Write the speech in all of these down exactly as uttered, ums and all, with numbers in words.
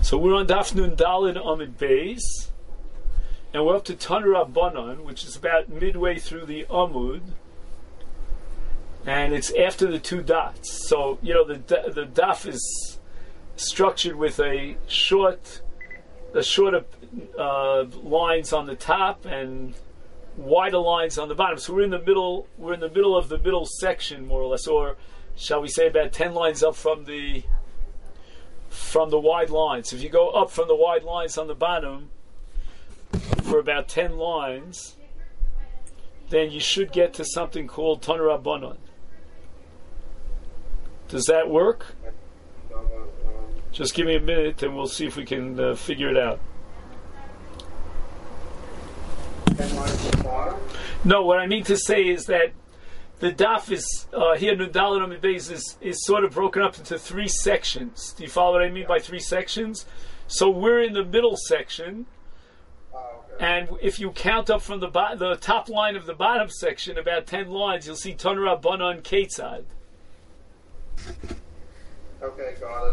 So we're on Daf Nun Daled Amid Beis, and we're up to Tanu Rabbanan, which is about midway through the Amud, and it's after the two dots. So you know the the Daf is structured with a short, a shorter uh, lines on the top and wider lines on the bottom. So we're in the middle. We're in the middle of the middle section, more or less, or shall we say about ten lines up from the from the wide lines. If you go up from the wide lines on the bottom for about ten lines, then you should get to something called Tanu Rabbanan. Does that work? Just give me a minute and we'll see if we can uh, figure it out. No, what I mean to say is that the daf is uh, here. Nun Daled Amid Beis is is sort of broken up into three sections. Do you follow what I mean by three sections? So we're in the middle section, and if you count up from the bo- the top line of the bottom section, about ten lines, you'll see Tanu Rabbanan Ketzad. Okay, got it.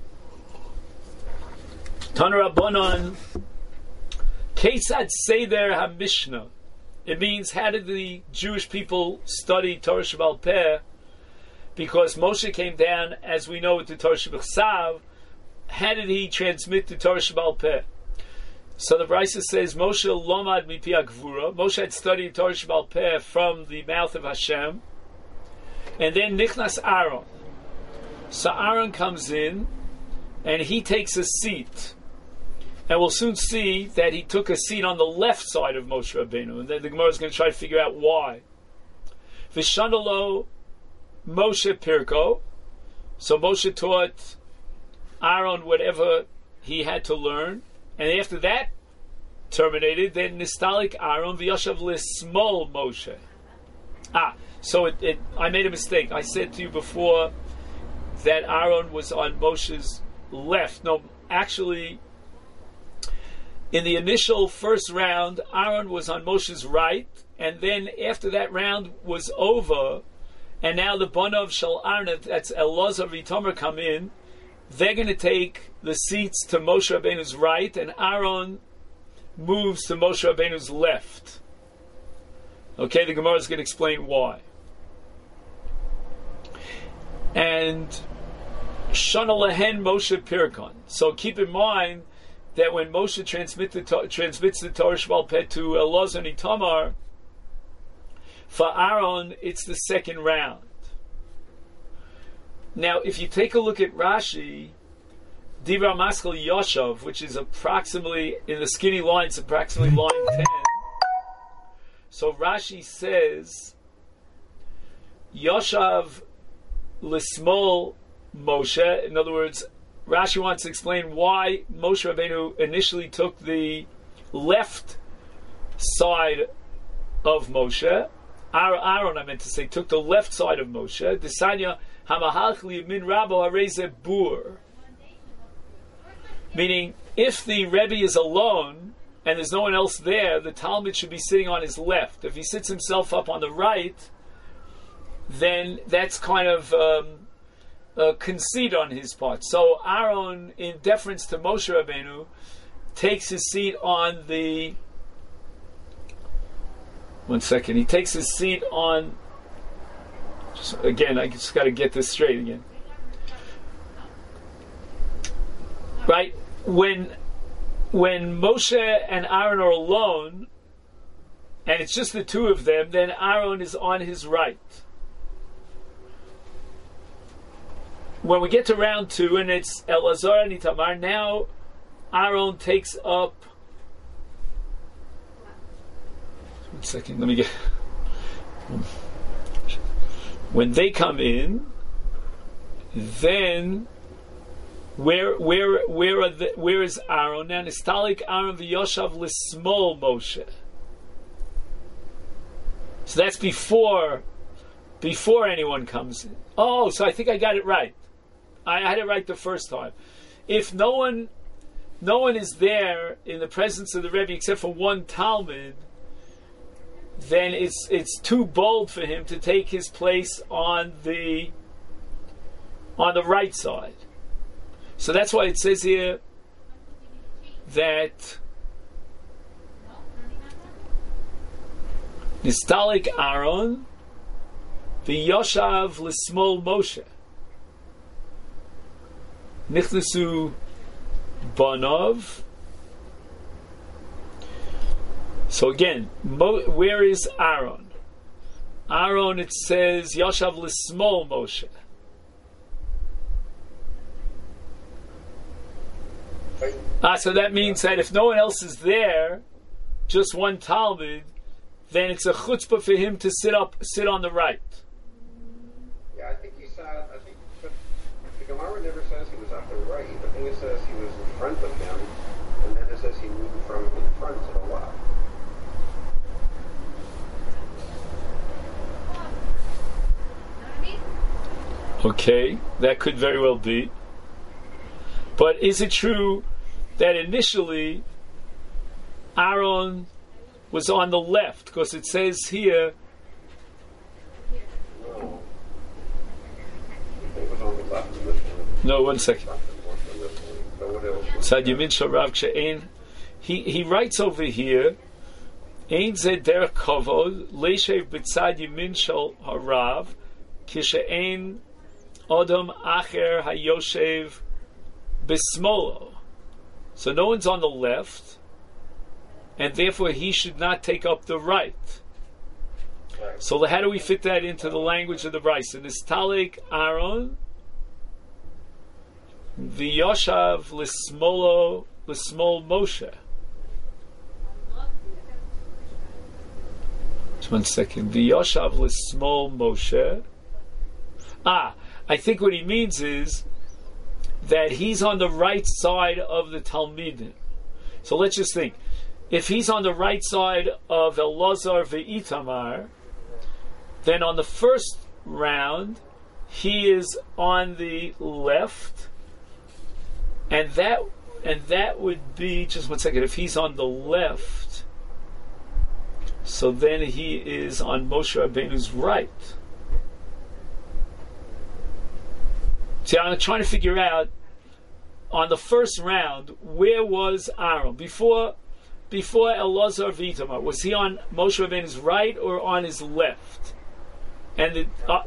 Tanu Rabbanan Ketzad Seder HaMishnah. It means, how did the Jewish people study Torah Sheba'al Peh? Because Moshe came down, as we know, with the Torah Shebachsav. How did he transmit the Torah Sheba'al Peh? So the Brisa says, Moshe lomad mipi hagvura. Moshe had studied Torah Sheba'al Peh from the mouth of Hashem. And then Nichnas Aaron. So Aaron comes in, and he takes a seat. And we'll soon see that he took a seat on the left side of Moshe Rabbeinu, and then the Gemara is going to try to figure out why. Vishanalo Moshe Pirko. So Moshe taught Aaron whatever he had to learn, and after that terminated, then Nistalik Aaron V'yashav L'Smol Moshe. Ah, so it, it, I made a mistake. I said to you before that Aaron was on Moshe's left. No, actually, in the initial first round, Aaron was on Moshe's right, and then after that round was over, and now the Banav Shel Aaron, that's Elazar v'Tamar, come in, they're going to take the seats to Moshe Rabbeinu's right, and Aaron moves to Moshe Rabbeinu's left. Okay, the Gemara is going to explain why. And Shana Lehen Moshe Pirkon. So keep in mind that when Moshe transmit the, transmits the Torah Sheba'al Peh to Elazar and Itamar, for Aaron, it's the second round. Now, if you take a look at Rashi, Divra Maskal Yoshav, which is approximately, in the skinny lines, approximately line ten. So Rashi says, Yoshav L'Smol Moshe, in other words, Rashi wants to explain why Moshe Rabbeinu initially took the left side of Moshe. Aaron, I meant to say, took the left side of Moshe. Desanya hamahach liyamin rabo hareze bur. Meaning, if the Rebbe is alone and there's no one else there, the Talmud should be sitting on his left. If he sits himself up on the right, then that's kind of Um, a conceit on his part. So Aaron, in deference to Moshe Rabbeinu, takes his seat on the one second, he takes his seat on just, again, I just got to get this straight again. Right? When when Moshe and Aaron are alone, and it's just the two of them, then Aaron is on his right. When we get to round two, and it's Elazar and Itamar, now Aaron takes up. One second, let me get. When they come in, then where where where are the, where is Aaron now? Nistalik Aaron v'Yoshav L'Smol Moshe. So that's before before anyone comes in. Oh, so I think I got it right. I had it right the first time. If no one, no one is there in the presence of the Rebbe except for one Talmud, then it's it's too bold for him to take his place on the on the right side. So that's why it says here, that Nistalik Aaron v'yoshav l'smol Moshe nichnesu banov. So again, Mo, where is Aaron? Aaron, it says yoshav l'smol Moshe. Ah, so that means that if no one else is there, just one Talmud, then it's a chutzpah for him to sit up, sit on the right. Yeah, I think he sat. I think but the Gemara never says he was at the right. I think it says he was in front of him, and then it says he moved from in front to the left. Okay, that could very well be. But is it true that initially Aaron was on the left? Because it says here. No. It was on the left of this one. No, one second. So Yamin Shel Rav Kshe'ein. He he writes over here. Ein zeh derech kavod leishev b'tzad Yamin Shel Harav kishe'ein Adam acher hayoshev b'smolo. So no one's on the left, and therefore he should not take up the right. right. So how do we fit that into the language of the Brisa? Nistalik Aaron v'yoshav l'smolo l'smol Moshe. Just one second. V'yoshav l'smol Moshe. Ah, I think what he means is that he's on the right side of the Talmidim. So let's just think. If he's on the right side of Elazar ve'Itamar, then on the first round, he is on the left, and that and that would be, just one second, if he's on the left, so then he is on Moshe Rabbeinu's right. See, I'm trying to figure out, on the first round, where was Aaron? Before before Elazar v'Itamar, was he on Moshe Rabbeinu's right or on his left? And the, uh,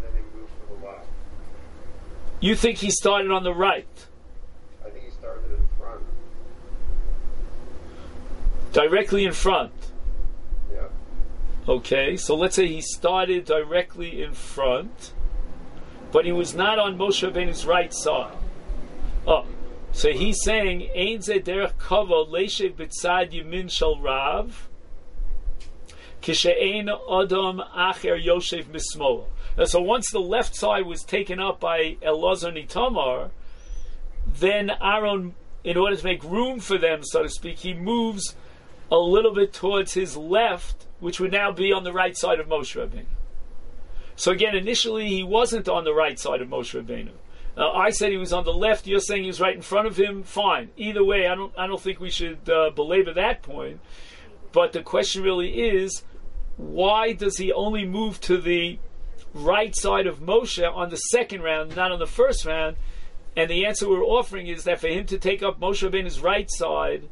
you think he started on the right? I think he started in front. Directly in front. Yeah. Okay, so let's say he started directly in front, but he was not on Moshe Rabbeinu's right side. Oh, so he's saying, Ein zeh derech kavod leishev b'tzad Yamin Shel Rav kishe'ein Adam acher yoshev mismolo. So once the left side was taken up by Elazar and Itamar, then Aaron, in order to make room for them, so to speak, he moves a little bit towards his left, which would now be on the right side of Moshe Rabbeinu. So again, initially he wasn't on the right side of Moshe Rabbeinu. Uh, I said he was on the left. You're saying he was right in front of him. Fine. Either way, I don't. I don't think we should uh, belabor that point. But the question really is, why does he only move to the right side of Moshe on the second round, not on the first round? And the answer we're offering is that for him to take up Moshe Rabbeinu's right side,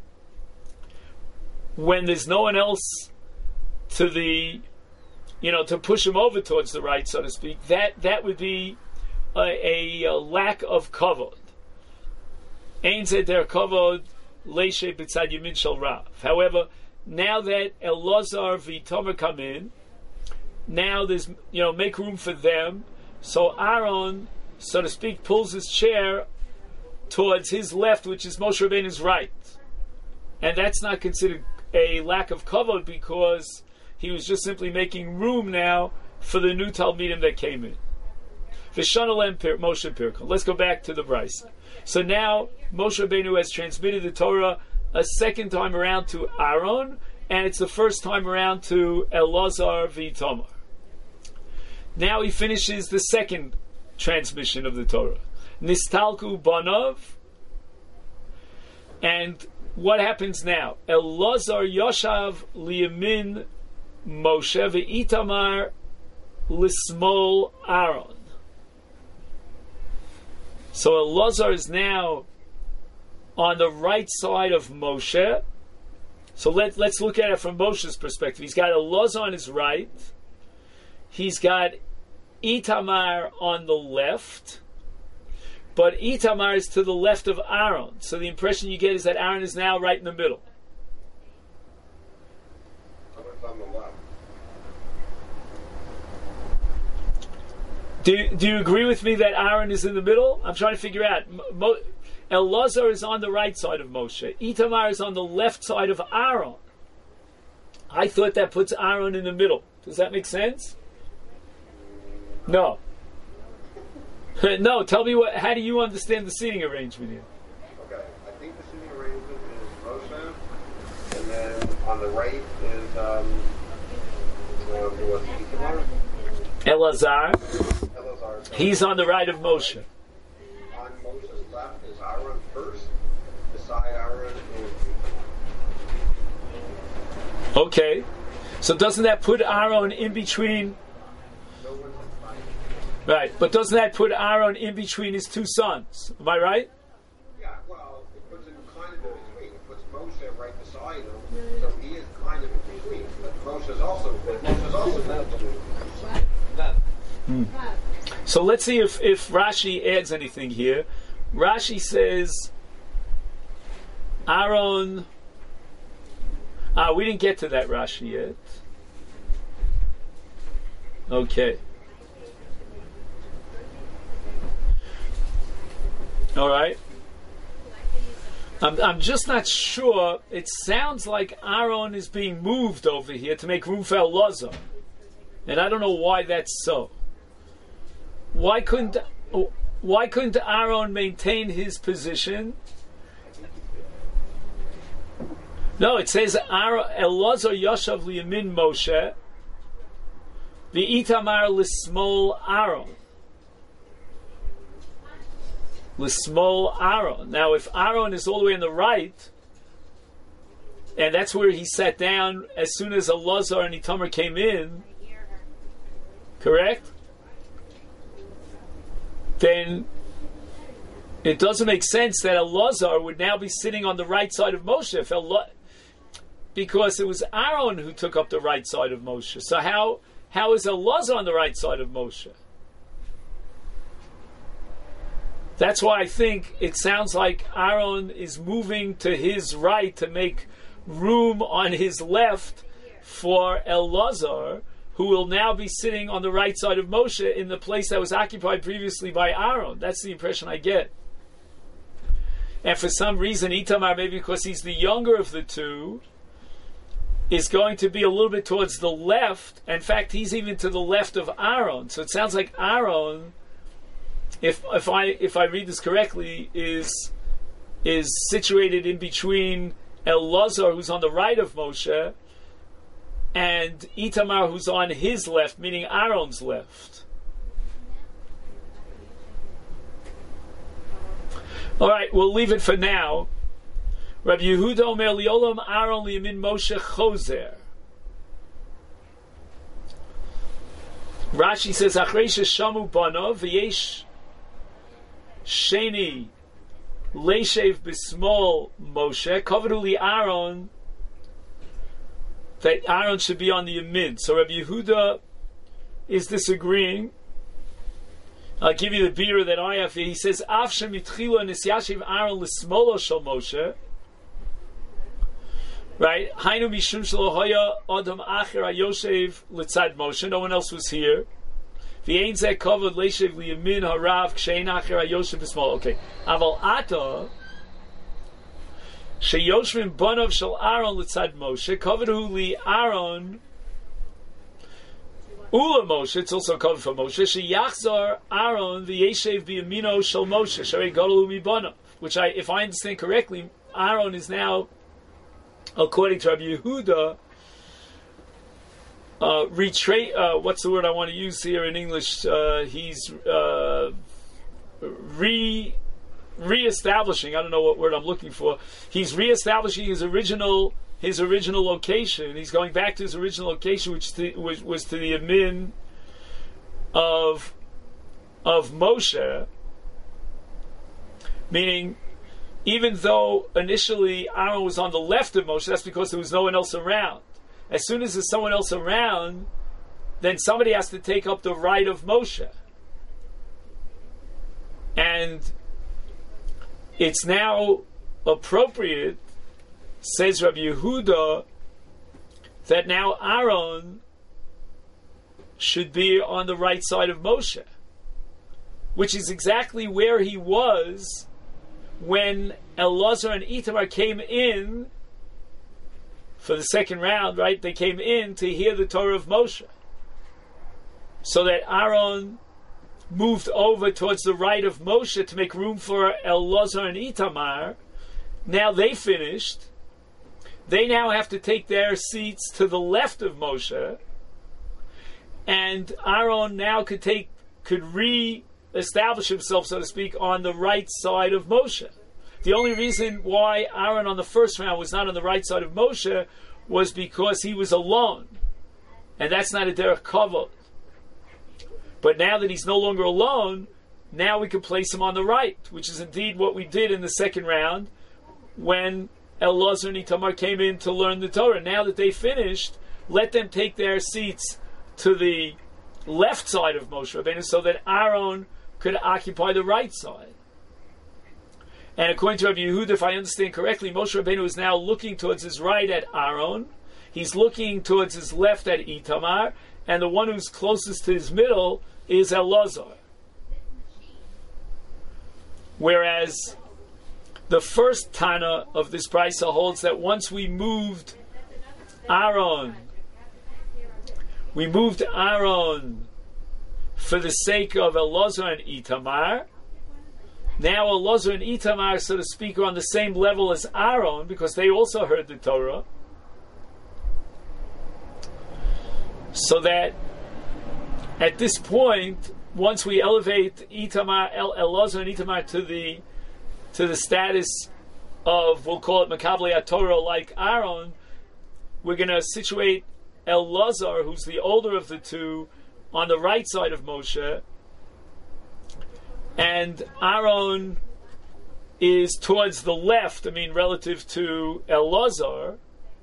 when there's no one else to the, you know, to push him over towards the right, so to speak, that that would be a, a, a lack of kavod. Ein zeh derech kavod leishev b'tzad Yamin Shel Rav. However, now that Elazar v'Itamar come in, now there's, you know, make room for them. So Aaron, so to speak, pulls his chair towards his left, which is Moshe Rabbeinu's right, and that's not considered a lack of kavod because he was just simply making room now for the new Talmidim that came in. V'shanalem Moshe Pirkon. Let's go back to the Brisa. So now Moshe Rabbeinu has transmitted the Torah a second time around to Aaron, and it's the first time around to Elazar v'Itamar. Now he finishes the second transmission of the Torah. Nistalku Banov. And what happens now? Elazar Yoshav Liyamin Moshe v'Itamar Lismol Aaron. So Elazar is now on the right side of Moshe. So let, let's look at it from Moshe's perspective. He's got Elazar on his right. He's got Itamar on the left. But Itamar is to the left of Aaron. So the impression you get is that Aaron is now right in the middle. On the left. Do, do you agree with me that Aaron is in the middle? I'm trying to figure out. Mo, Elazar is on the right side of Moshe. Itamar is on the left side of Aaron. I thought that puts Aaron in the middle. Does that make sense? No. No, tell me what. How do you understand the seating arrangement here? Okay, I think the seating arrangement is Moshe, and then on the right is um, um what's Itamar? Elazar. Elazar. So He's on the right of Moshe. on Moshe's left is Aaron first. Beside Aaron is Itamar. Okay. So doesn't that put Aaron in between? No one's in front. Right, but doesn't that put Aaron in between his two sons? Am I right? Yeah, well, it puts him kind of in between. It puts Moshe right beside him, so he is kind of in between. But Moshe's also, but Moshe's also in between. Hmm. So let's see if, if Rashi adds anything here. Rashi says, Aaron. Ah, we didn't get to that Rashi yet. Okay. All right. I'm, I'm just not sure. It sounds like Aaron is being moved over here to make room for Elazar. And I don't know why that's so. Why couldn't why couldn't Aaron maintain his position? No, it says Aaron, Elazar Yashav liyamin Moshe, v'itamar l'smol Aaron. L'smol Aaron. Now, if Aaron is all the way on the right, and that's where he sat down as soon as Elazar and Itamar came in, correct? Then it doesn't make sense that Elazar would now be sitting on the right side of Moshe, if Ela- because it was Aaron who took up the right side of Moshe. So how how is Elazar on the right side of Moshe? That's why I think it sounds like Aaron is moving to his right to make room on his left for Elazar, who will now be sitting on the right side of Moshe in the place that was occupied previously by Aaron. That's the impression I get. And for some reason, Itamar, maybe because he's the younger of the two, is going to be a little bit towards the left. In fact, he's even to the left of Aaron. So it sounds like Aaron, if if I if I read this correctly, is is situated in between Elazar, who's on the right of Moshe, and Itamar, who's on his left, meaning Aaron's left. All right, we'll leave it for now. Rabbi Yehuda Omer Liolam Aaron Liyamin Moshe Chozer. Rashi says, Achrei sheshamu banav v'yesh sheni leishev b'smol Moshe kavadu li Aaron, that Aaron should be on the Yamin. So Rabbi Yehuda is disagreeing. I'll give you the beer that I have here. He says, Av shemitchila nisyashiv Aaron l'smolo shel Moshe. Right? Hainu mishum shelo hoya adam acher hayoshev litzad Moshe. No one else was here. V'ein zeh kavod leishev liyamin harav kshein acher hayoshev b'smol. Okay. Aval ata sheyoshvim banav shel Aaron litzad Moshe kavod li Aaron ula Moshe. It's also covered for Moshe. Sheyachzar Aaron v'yeshev b'yamino shel Moshe sharei gadol umibanav. Which, I, if I understand correctly, Aaron is now, according to Rabbi Yehuda, uh, retra- uh, what's the word I want to use here in English? Uh, he's uh, re re-establishing. I don't know what word I'm looking for. He's re-establishing his original his original location. He's going back to his original location, which to, was, was to the Yamin of of Moshe, meaning even though initially Aaron was on the left of Moshe, that's because there was no one else around. As soon as there's someone else around, then somebody has to take up the right of Moshe. And it's now appropriate, says Rabbi Yehuda, that now Aaron should be on the right side of Moshe, which is exactly where he was when Elazar and Itamar came in for the second round, right? They came in to hear the Torah of Moshe. So that Aaron moved over towards the right of Moshe to make room for Elazar and Itamar. Now they finished. They now have to take their seats to the left of Moshe. And Aaron now could take, could re-establish himself, so to speak, on the right side of Moshe. The only reason why Aaron on the first round was not on the right side of Moshe was because he was alone. And that's not a derech kavod. But now that he's no longer alone, now we can place him on the right, which is indeed what we did in the second round when Elazar and Itamar came in to learn the Torah. Now that they finished, let them take their seats to the left side of Moshe Rabbeinu so that Aaron could occupy the right side. And according to Rabbi Yehuda, if I understand correctly, Moshe Rabbeinu is now looking towards his right at Aaron. He's looking towards his left at Itamar. And the one who's closest to his middle is Elazar. Whereas the first Tana of this Brisa holds that once we moved Aaron, we moved Aaron for the sake of Elazar and Itamar. Now Elazar and Itamar, so to speak, are on the same level as Aaron because they also heard the Torah. So that at this point, once we elevate Itamar, El, Elazar and Itamar to the to the status of, we'll call it Makabli HaTorah like Aaron, we're going to situate Elazar, who's the older of the two, on the right side of Moshe, and Aaron is towards the left, I mean, relative to Elazar.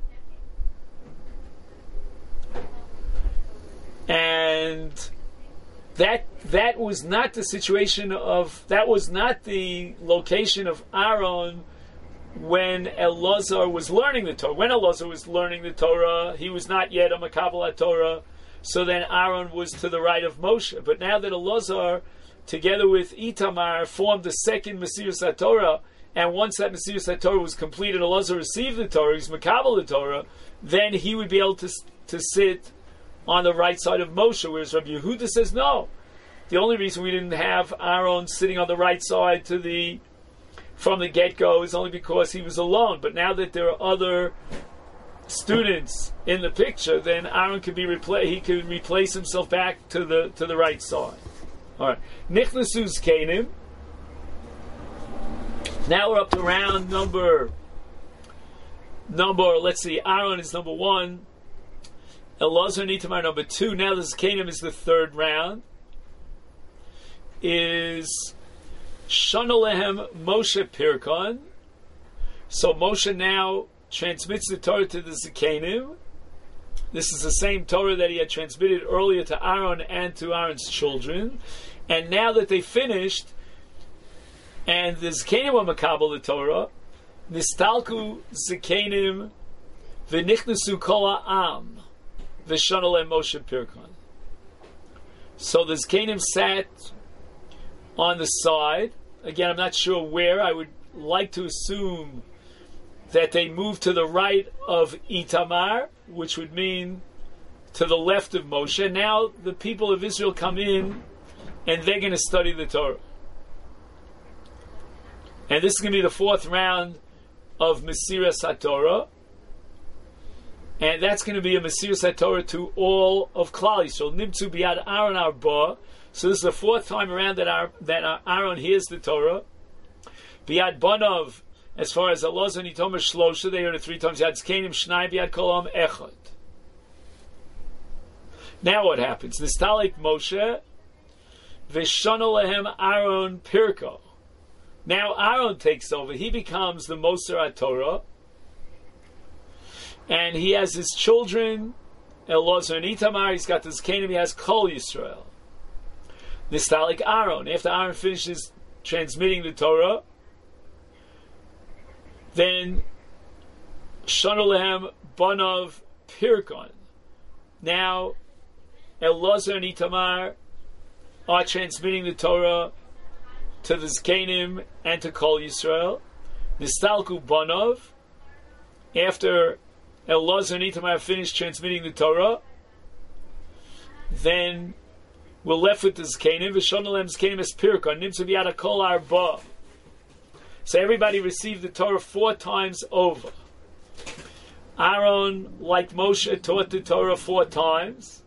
And that that was not the situation of, that was not the location of Aaron when Elazar was learning the Torah. When Elazar was learning the Torah, he was not yet a Makabel HaTorah, so then Aaron was to the right of Moshe. But now that Elazar, together with Itamar, formed the second Mesiras HaTorah, and once that Mesiras HaTorah was completed, Elazar received the Torah, he's Makabel the Torah, then he would be able to to sit on the right side of Moshe, whereas Rabbi Yehuda says no. The only reason we didn't have Aaron sitting on the right side to the from the get-go is only because he was alone. But now that there are other students in the picture, then Aaron could be repla- he could replace himself back to the to the right side. All right, Nichnasu Zkenim. Now we're up to round number number. Let's see, Aaron is number one. Elazar and Itamar number two. Now the Zkenim is the third round. Is Shana Lehem Moshe Pirkon. So Moshe now transmits the Torah to the Zkenim. This is the same Torah that he had transmitted earlier to Aaron and to Aaron's children. And now that they finished, and the Zkenim were Makabel the Torah, Nistalku Zkenim V'nichnasu Kol Ha'am V'shana Lehem Moshe Pirkon. So the Zkenim sat on the side. Again, I'm not sure where. I would like to assume that they moved to the right of Itamar, which would mean to the left of Moshe. Now the people of Israel come in and they're going to study the Torah. And this is going to be the fourth round of Mesiras HaTorah. And that's going to be a Mesiras HaTorah to all of Klal Yisrael. Nimtzu Biad Aaron Arba. So this is the fourth time around that our, that Aaron hears the Torah. Biad Banov, as far as Elazar and Itamar Shlosha, they heard it three times. Yad Zkenim Shnai Biad Kolam Echad. Now what happens? Nistalik Moshe V'shana Lehem Aaron Pirko. Now Aaron takes over. He becomes the Moser HaTorah. And he has his children, Elazar and Itamar. He's got this Canaan. He has Kol Yisrael. Nistalik Aaron. After Aaron finishes transmitting the Torah, then Shanolehem Banov Pirkon. Now Elazar and Itamar are transmitting the Torah to the Zkanim and to Kol Yisrael. Nistalku Banov. After Elazar and Itamar finished transmitting the Torah, then we're left with the Zkanim. V'shonalem Zkanim es Pirkon. Nimtzu b'yad kol arba. So everybody received the Torah four times over. Aaron, like Moshe, taught the Torah four times.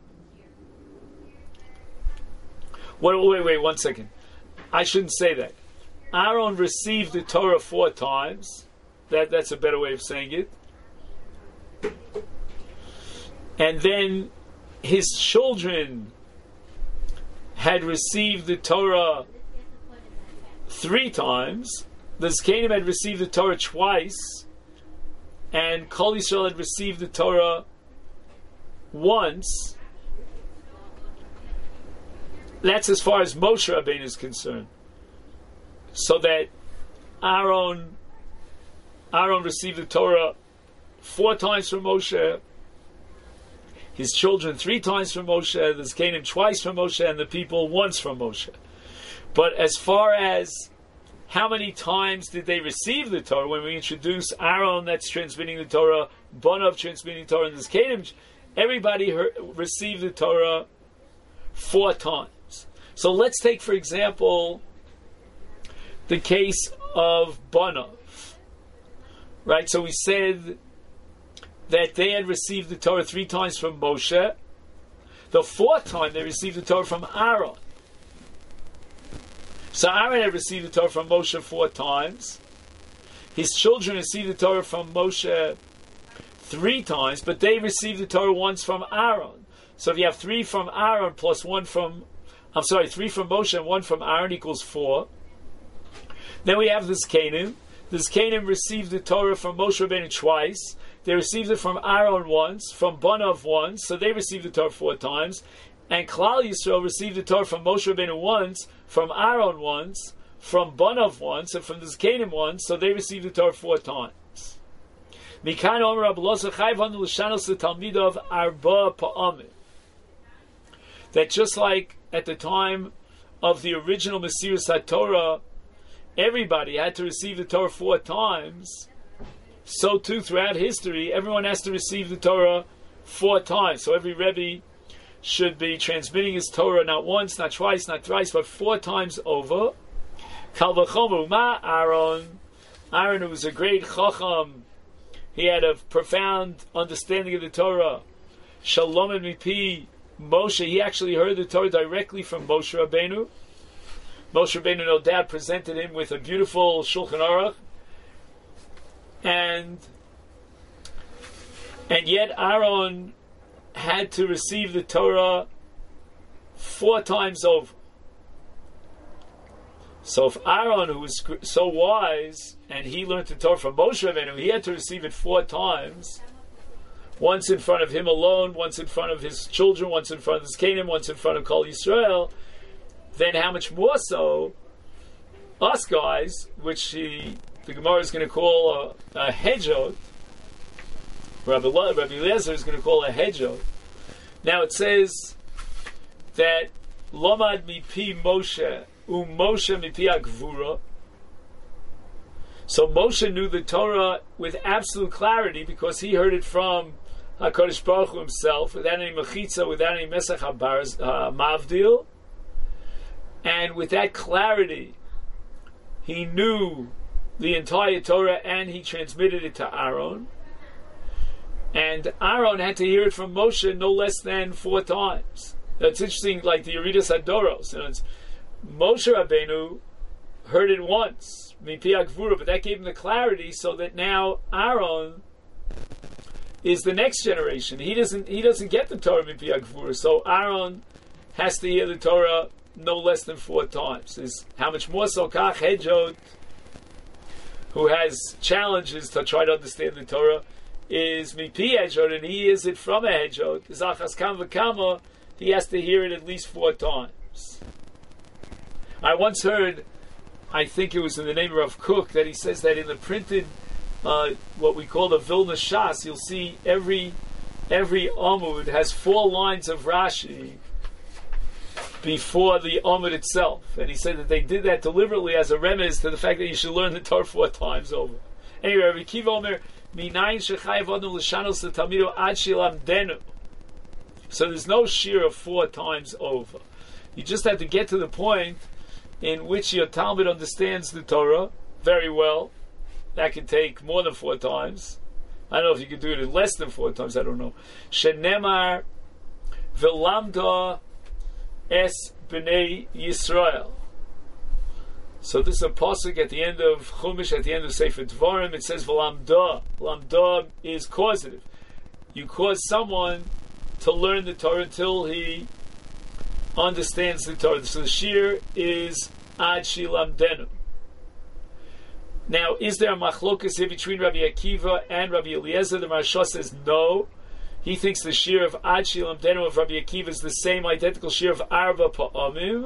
Wait, wait, wait, one second. I shouldn't say that. Aaron received the Torah four times. That that's a better way of saying it. And then his children had received the Torah three times. The Zkanim had received the Torah twice, and Kol Yisrael had received the Torah once. That's as far as Moshe Rabbeinu is concerned. So that Aaron, Aaron received the Torah four times from Moshe, his children three times from Moshe, the Zkanim twice from Moshe, and the people once from Moshe. But as far as how many times did they receive the Torah, when we introduce Aaron, that's transmitting the Torah, Banov transmitting the Torah, and the Zkanim, everybody heard, received the Torah four times. So let's take, for example, the case of Banov. Right, so we said that they had received the Torah three times from Moshe. The fourth time they received the Torah from Aaron. So Aaron had received the Torah from Moshe four times. His children received the Torah from Moshe three times, but they received the Torah once from Aaron. So if you have three from Aaron plus one from, I'm sorry, three from Moshe and one from Aaron equals four. Then we have the Zkanim. The Zkanim received the Torah from Moshe Rabbeinu twice. They received it from Aaron once, from Banov once, so they received the Torah four times. And Klal Yisrael received the Torah from Moshe Rabbeinu once, from Aaron once, from Banov once, and from the Zkanim once, so they received the Torah four times. Mikan Omer Rabbi Elazar Chayv Hanu L'shanos L'Talmidov Arba Pa'amim. That just like at the time of the original Mesiras HaTorah, everybody had to receive the Torah four times, so too throughout history, everyone has to receive the Torah four times. So every Rebbe should be transmitting his Torah not once, not twice, not thrice, but four times over. Kal v'chomer ma Aaron. Aaron, who was a great chacham, he had a profound understanding of the Torah. Shalom and mipi Moshe, he actually heard the Torah directly from Moshe Rabbeinu. Moshe Rabbeinu, no doubt, presented him with a beautiful Shulchan Aruch, and and yet Aaron had to receive the Torah four times over. So if Aaron, who was so wise, and he learned the Torah from Moshe Rabbeinu, he had to receive it four times, once in front of him alone, once in front of his children, once in front of his Canaan, once in front of Kol Yisrael, then how much more so us guys, which he, the Gemara is going to call a, a hedjot, Rabbi, Rabbi Eliezer is going to call a hedjot. Now it says that Lomad mipi Moshe u Moshe mipi Agvura. So Moshe knew the Torah with absolute clarity because he heard it from HaKadosh Baruch Hu himself, without any mechitza, without any mesach habar, uh, mavdil. And with that clarity, he knew the entire Torah and he transmitted it to Aaron. And Aaron had to hear it from Moshe no less than four times. That's interesting, like the Yeridas Hadoros. You know, it's Moshe Rabbeinu heard it once, Mipi Agvura, but that gave him the clarity so that now Aaron is the next generation. He doesn't he doesn't get the Torah Mipi Agvura, so Aaron has to hear the Torah no less than four times. Is how much more so Kach Hedjot who has challenges to try to understand the Torah, is mipi hedjot, and he is it from a hedjot. Zachas kam v'kama, he has to hear it at least four times. I once heard, I think it was in the name of Rav Kook, that he says that in the printed, uh, what we call the Vilna Shas, you'll see every every Amud has four lines of Rashi before the Amud itself. And he said that they did that deliberately as a remez to the fact that you should learn the Torah four times over. Anyway, Rabbi Akiva Omer, Minayin shechayev adam l'shanos l'talmido ad shilamdenu. So there's no shir of four times over. You just have to get to the point in which your Talmud understands the Torah very well. That can take more than four times. I don't know if you can do it in less than four times, I don't know. Shenemar v'lamda es b'nei Yisrael. So this is a pasuk at the end of Chumash, at the end of Sefer Dvarim. It says v'lamda. Lamda is causative. You cause someone to learn the Torah until he understands the Torah. So the shir is ad shilamdenu. Now, is there a machlokas here between Rabbi Akiva and Rabbi Eliezer? The Maharsha says no. He thinks the shir of ad shilamdenu of Rabbi Akiva is the same identical shir of arba pa'amim.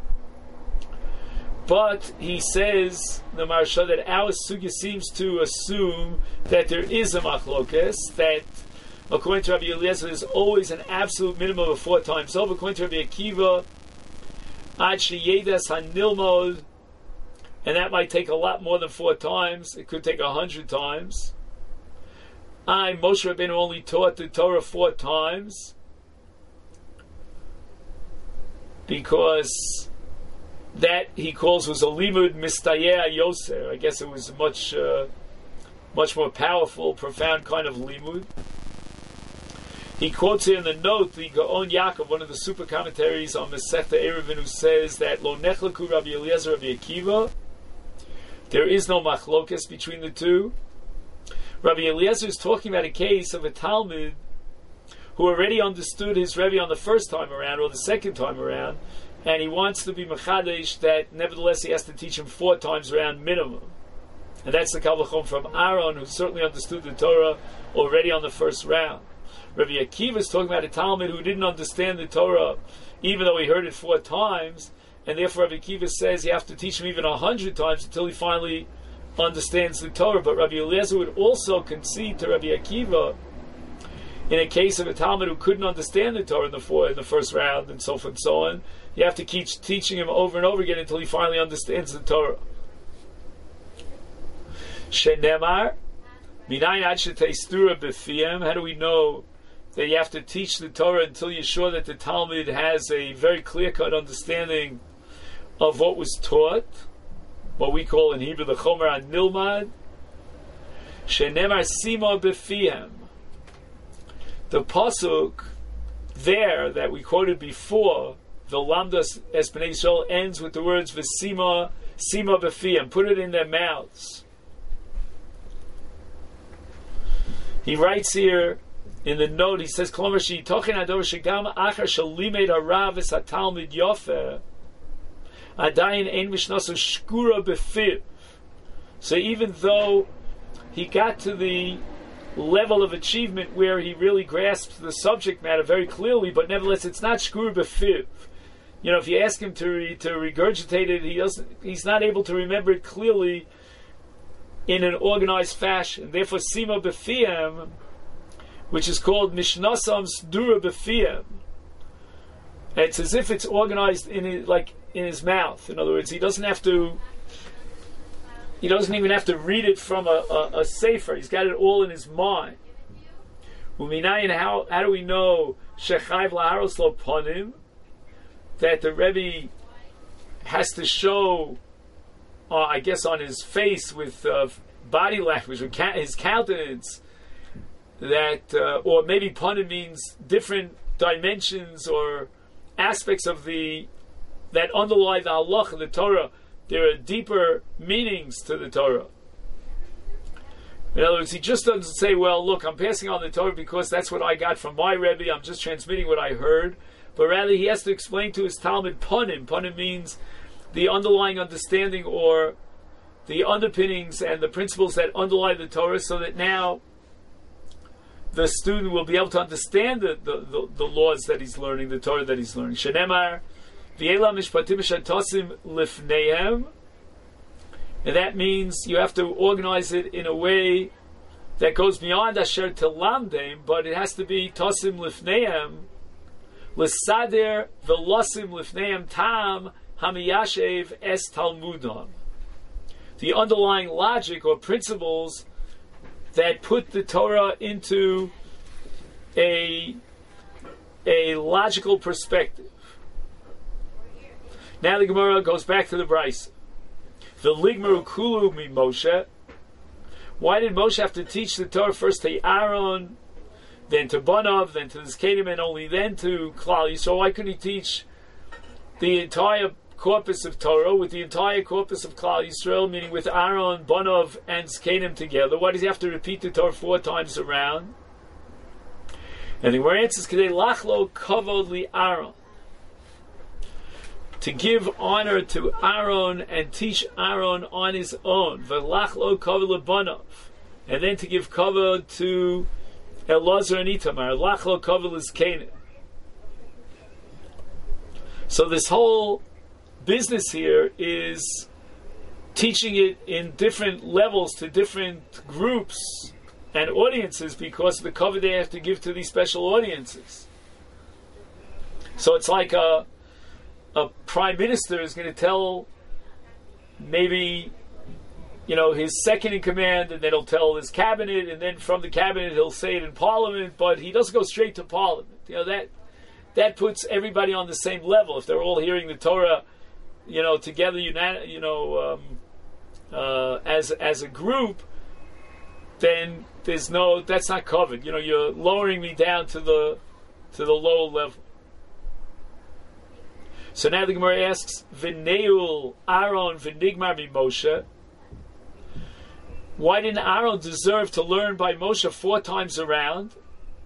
But he says, the Maharsha, that our sugya seems to assume that there is a machlokas, that according to Rabbi Eliezer, there's always an absolute minimum of four times over. According to Rabbi Akiva, ad sheyedas hanilmod, and that might take a lot more than four times. It could take a hundred times. I, Moshe Rabbeinu, only taught the Torah four times because that he calls was a limud mistayeh yoser. I guess it was much, uh, much more powerful, profound kind of limud. He quotes here in the note the Gaon Yaakov, one of the super commentaries on Masechta Eruvin, who says that Lo nechlaku Rabbi Eliezer Rabbi Akiva. There is no machlokas between the two. Rabbi Eliezer is talking about a case of a Talmud who already understood his Rebbe on the first time around or the second time around, and he wants to be mechadesh that nevertheless he has to teach him four times around minimum. And that's the Kal V'chom from Aaron, who certainly understood the Torah already on the first round. Rabbi Akiva is talking about a Talmud who didn't understand the Torah, even though he heard it four times, and therefore Rabbi Akiva says you have to teach him even a hundred times until he finally understands the Torah. But Rabbi Eliezer would also concede to Rabbi Akiva in a case of a Talmud who couldn't understand the Torah in the, four, in the first round, and so forth and so on. You have to keep teaching him over and over again until he finally understands the Torah. Shenemar, minayin ad sheteistura b'fiyem. How do we know that you have to teach the Torah until you're sure that the Talmud has a very clear-cut understanding of what was taught, what we call in Hebrew the Chomer HaNilmad? Shenemar sima b'fiyem. The pasuk there that we quoted before, the Lamdas es b'nei Yisrael, ends with the words v'sima sima b'fiyem. Put it in their mouths. He writes here in the note, he says, Klomer she'yitochen ador shegam achar shalimed harav es hatalmid yofer adayin ein mishnaso shkura b'fiv. So even though he got to the level of achievement where he really grasps the subject matter very clearly, but nevertheless it's not shkura b'fiv. You know, if you ask him to re, to regurgitate it, he doesn't. He's not able to remember it clearly in an organized fashion. Therefore, sima b'fiyem, which is called mishnasam sdura b'fiyem, it's as if it's organized in his, like in his mouth. In other words, he doesn't have to. He doesn't even have to read it from a, a, a sefer. He's got it all in his mind. Uminayin, how how do we know shechayv laharos lo panim, that the Rebbe has to show, uh, I guess, on his face with uh, body language, with ca- his countenance, that, uh, or maybe panim means different dimensions or aspects of the that underlie the halach of the Torah. There are deeper meanings to the Torah. In other words, he just doesn't say, well, look, I'm passing on the Torah because that's what I got from my Rebbe, I'm just transmitting what I heard. But rather, he has to explain to his Talmud panim. Panim means the underlying understanding or the underpinnings and the principles that underlie the Torah, so that now the student will be able to understand the, the, the, the laws that he's learning, the Torah that he's learning. Shenemar, v'ela mishpatim shatosim lifneihem, and that means you have to organize it in a way that goes beyond asher telamdem, but it has to be tosim lifneihem, l'sader v'losim lifneihem tam hamiyashev es talmudam. The underlying logic or principles that put the Torah into a, a logical perspective. Now the Gemara goes back to the Brisa. The Ligmaru Kulu mi Moshe. Why did Moshe have to teach the Torah first to Aaron, then to Banav, then to the Zkenim, and only then to Klal Yisrael? So why couldn't he teach the entire corpus of Torah with the entire corpus of Klal Yisrael, meaning with Aaron, Banav, and Zkenim together? Why does he have to repeat the Torah four times around? And the Gemara answers, Kedei lachlo kavod li Aaron, to give honor to Aaron and teach Aaron on his own, v'lachlo kavod li Banav, and then to give kavod to Elazar and Itamar, lachlo kavod li Zkenim. So this whole business here is teaching it in different levels to different groups and audiences because of the cover they have to give to these special audiences. So it's like a, a prime minister is going to tell maybe, you know, his second in command, and then he'll tell his cabinet, and then from the cabinet he'll say it in parliament, but he doesn't go straight to parliament. You know, that that puts everybody on the same level. If they're all hearing the Torah, you know, together, you know, um, uh, as as a group, then there's no, that's not covered. You know, you're lowering me down to the to the lower level. So now the Gemara asks, V'neul Aaron v'nigmar mi Moshe. Why didn't Aaron deserve to learn by Moshe four times around?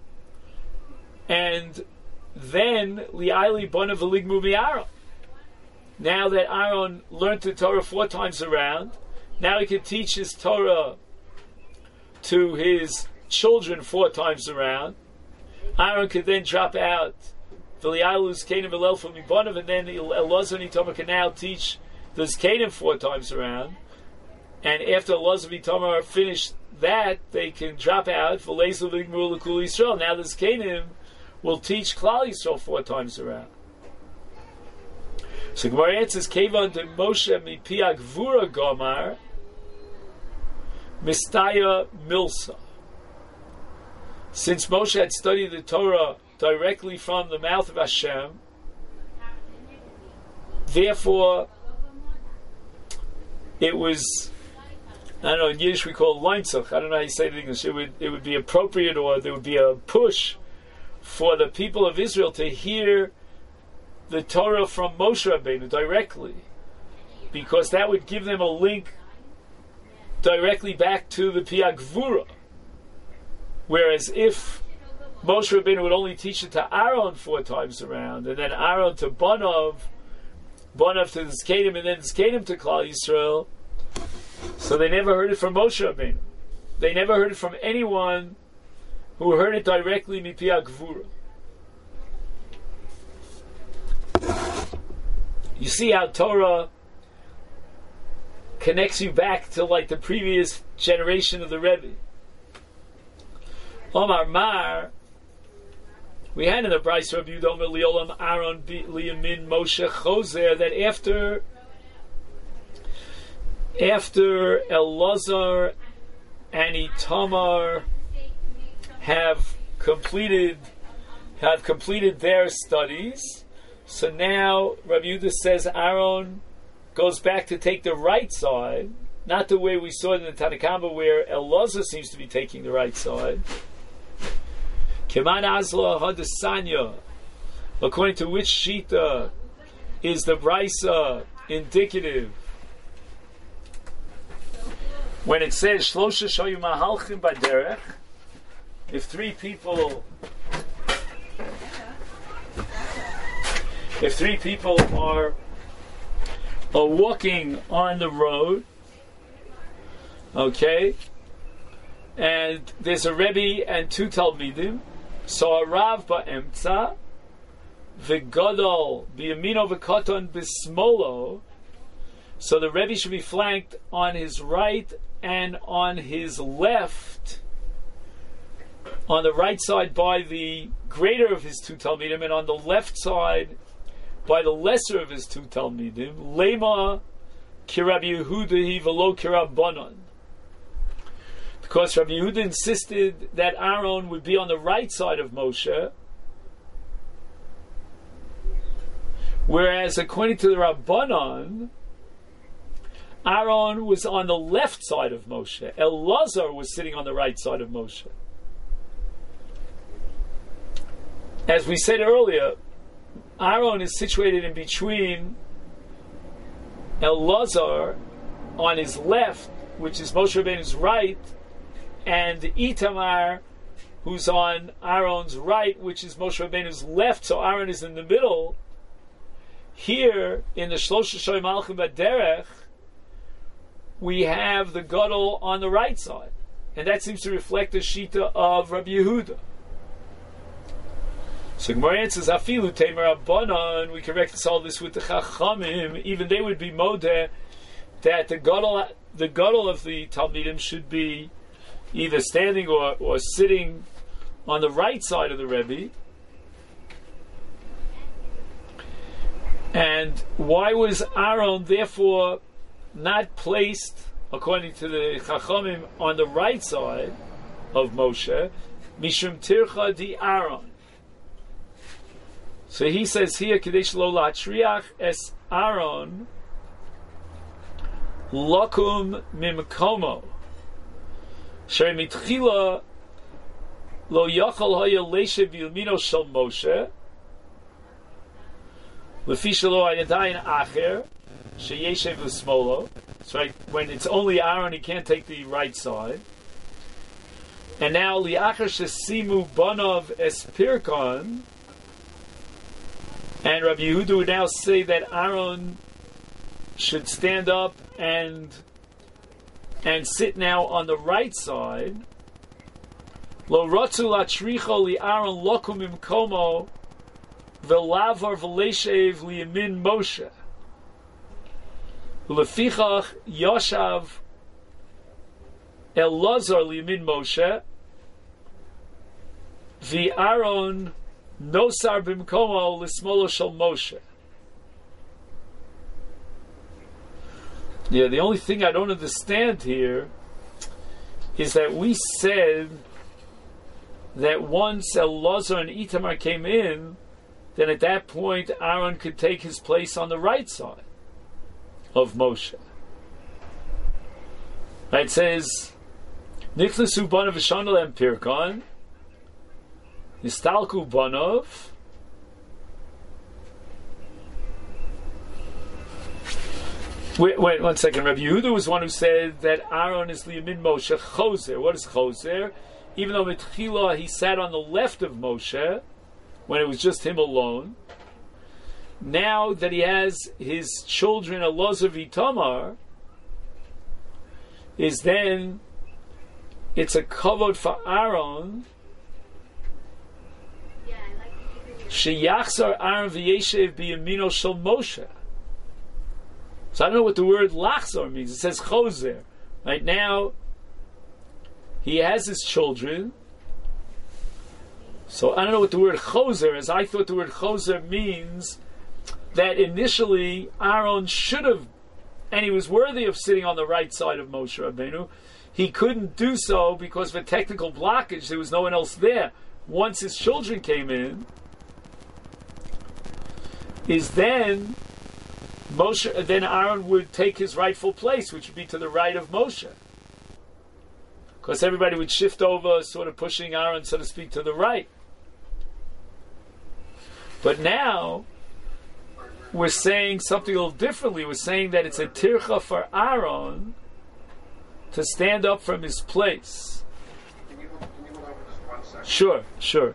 And then li'ayli banav v'ligmu mi Aaron. Now that Aaron learned the Torah four times around, now he can teach his Torah to his children four times around. Aaron could then drop out V'li'alu Zkenim v'lelfu mi Banav, and then Elazar and Itamar can now teach the Zkenim four times around. And after Elazar and Itamar finish that, they can drop out V'leizu v'ligmu l'kul Yisrael. Now the Zkenim will teach Klal Yisrael four times around. So Gemara answers, Kevan de Moshe mi piag vura gomar mistaya milsa. Since Moshe had studied the Torah directly from the mouth of Hashem, therefore it was, I don't know, in Yiddish we call it leinzach. I don't know how you say it in English. It would, it would be appropriate, or there would be a push for the people of Israel to hear the Torah from Moshe Rabbeinu directly, because that would give them a link directly back to the Piag Gvura. Whereas if Moshe Rabbeinu would only teach it to Aaron four times around, and then Aaron to Banav, Banav to the Zkenim, and then Zkenim to Klal Yisrael, so they never heard it from Moshe Rabbeinu. They never heard it from anyone who heard it directly mi Piag Gvura. You see how Torah connects you back to like the previous generation of the Rebbe. Omar Mar, we had in the Brisa Rabbi Yudom Liolam Aaron Liyamin Moshe Choser that after after Elazar and Itamar have completed have completed their studies, so now Rabbi Yehuda says Aaron goes back to take the right side, not the way we saw it in the Tanna Kamma where Elazar seems to be taking the right side. Keman Azla Hadasanya, according to which Shita is the Brisa indicative? When it says Shlosha Shoyu Mahalchim Baderech, if three people if three people are are walking on the road, Okay? And there's a Rebbe and two Talmidim. So a Rav ba'emtza, v'gadol b'yamino v'katon b'smolo. So the Rebbe should be flanked on his right and on his left. On the right side by the greater of his two Talmidim, and on the left side by the lesser of his two Talmidim. Lema ki Rabbi Yehuda v'lo ki Rabbanan. Because Rabbi Yehuda insisted that Aaron would be on the right side of Moshe, whereas according to the Rabbanan, Aaron was on the left side of Moshe. Elazar was sitting on the right side of Moshe. As we said earlier, Aaron is situated in between Elazar on his left, which is Moshe Rabbeinu's right, and Itamar, who's on Aaron's right, which is Moshe Rabbeinu's left, so Aaron is in the middle. Here, in the Shlosha Shoy Malchim Baderech, we have the Gadol on the right side. And that seems to reflect the Shita of Rabbi Yehuda. So Gemara answers, Afilu Temer Rabbanan, we can reconcile this with the Chachamim, even they would be modeh, that the Gadol, the Gadol of the Talmidim should be either standing or, or sitting on the right side of the Rebbe. And why was Aaron therefore not placed, according to the Chachamim, on the right side of Moshe? Mishum tircha di Aaron. So he says here, Kadesh lo latriach es Aaron lokum mimkomo. Sher mitchila lo yachal haya leishev yilmino shel Moshe lefi shelo hayadayin acher sheyeshev l'smolo. So right, when it's only Aaron, he can't take the right side. And now liacher shesimu banov es pirkon. And Rabbi Yehuda would now say that Aaron should stand up and and sit now on the right side. Lo ratzu latricho li Aaron lokum imkomo velavar v'leishev liyamin Moshe lefichach yoshav Elazar liyamin Moshe vi Aaron nosar bimkomo l'smolo shel Moshe. Yeah, the only thing I don't understand here is that we said that once Elazar and Itamar came in, then at that point Aaron could take his place on the right side of Moshe. It says, Nichnasu banav v'shanalem pirkon, Nistalku banav, Wait, wait one second. Rabbi Yehuda was one who said that Aaron is liyamin Moshe choser. What is choser? Even though Mitchila he sat on the left of Moshe when it was just him alone. Now that he has his children Elazar v'Tamar, is then it's a kavod for Aaron. Sheyachzar Aaron v'yeshev b'yamino shel Moshe. So I don't know what the word lachzor means. It says choser. Right now, he has his children. So I don't know what the word choser is. I thought the word choser means that initially Aaron should have, and he was worthy of sitting on the right side of Moshe Rabbeinu. He couldn't do so because of a technical blockage. There was no one else there. Once his children came in, is then Moshe, then Aaron would take his rightful place, which would be to the right of Moshe. Because everybody would shift over, sort of pushing Aaron, so to speak, to the right. But now, we're saying something a little differently. We're saying that it's a tircha for Aaron to stand up from his place. Can you, can you hold on for just one second? Sure, sure.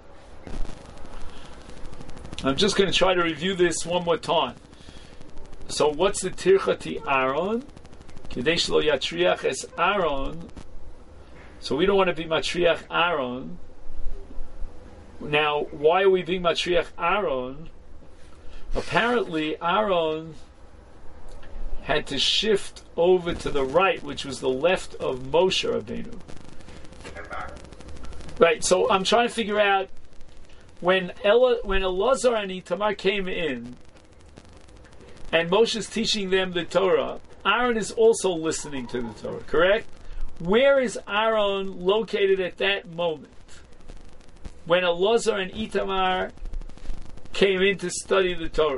I'm just going to try to review this one more time. So what's the tircha ti Aaron? Kadesh lo yatriach es Aaron. So we don't want to be matriach Aaron. Now, why are we being matriach Aaron? Apparently, Aaron had to shift over to the right, which was the left of Moshe Rabbeinu. Right. So I'm trying to figure out when Ella, when Elazar and Itamar came in, and Moshe is teaching them the Torah. Aaron is also listening to the Torah. Correct? Where is Aaron located at that moment? When Elazar and Itamar came in to study the Torah.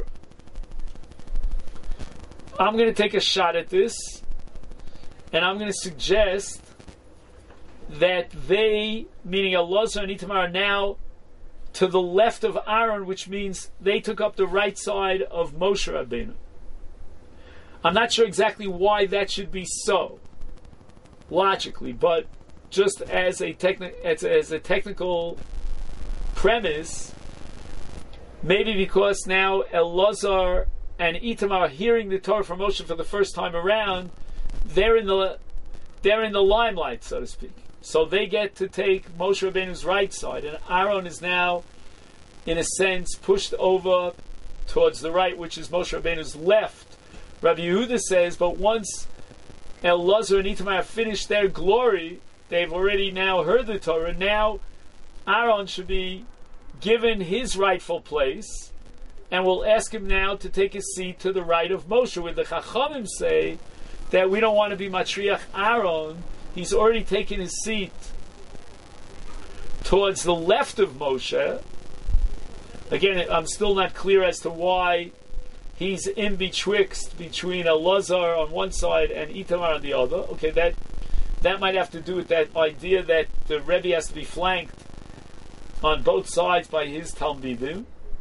I'm going to take a shot at this, and I'm going to suggest that they, meaning Elazar and Itamar, are now to the left of Aaron, which means they took up the right side of Moshe Rabbeinu. I'm not sure exactly why that should be so, logically, but just as a techni- as, as a technical premise, maybe because now Elazar and Itamar are hearing the Torah from Moshe for the first time around, they're in the they're in the limelight, so to speak. So they get to take Moshe Rabbeinu's right side, and Aaron is now, in a sense, pushed over towards the right, which is Moshe Rabbeinu's left. Rabbi Yehuda says, but once Elazar and Itamar have finished their glory, they've already now heard the Torah. Now Aaron should be given his rightful place, and we'll ask him now to take a seat to the right of Moshe. Where the Chachamim say that we don't want to be Matriach Aaron, he's already taken his seat towards the left of Moshe. Again, I'm still not clear as to why he's in betwixt between Elazar on one side and Itamar on the other. Okay, that that might have to do with that idea that the Rebbe has to be flanked on both sides by his Talmidim.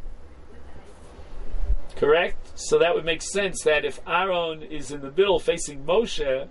Correct? So that would make sense that if Aaron is in the middle facing Moshe,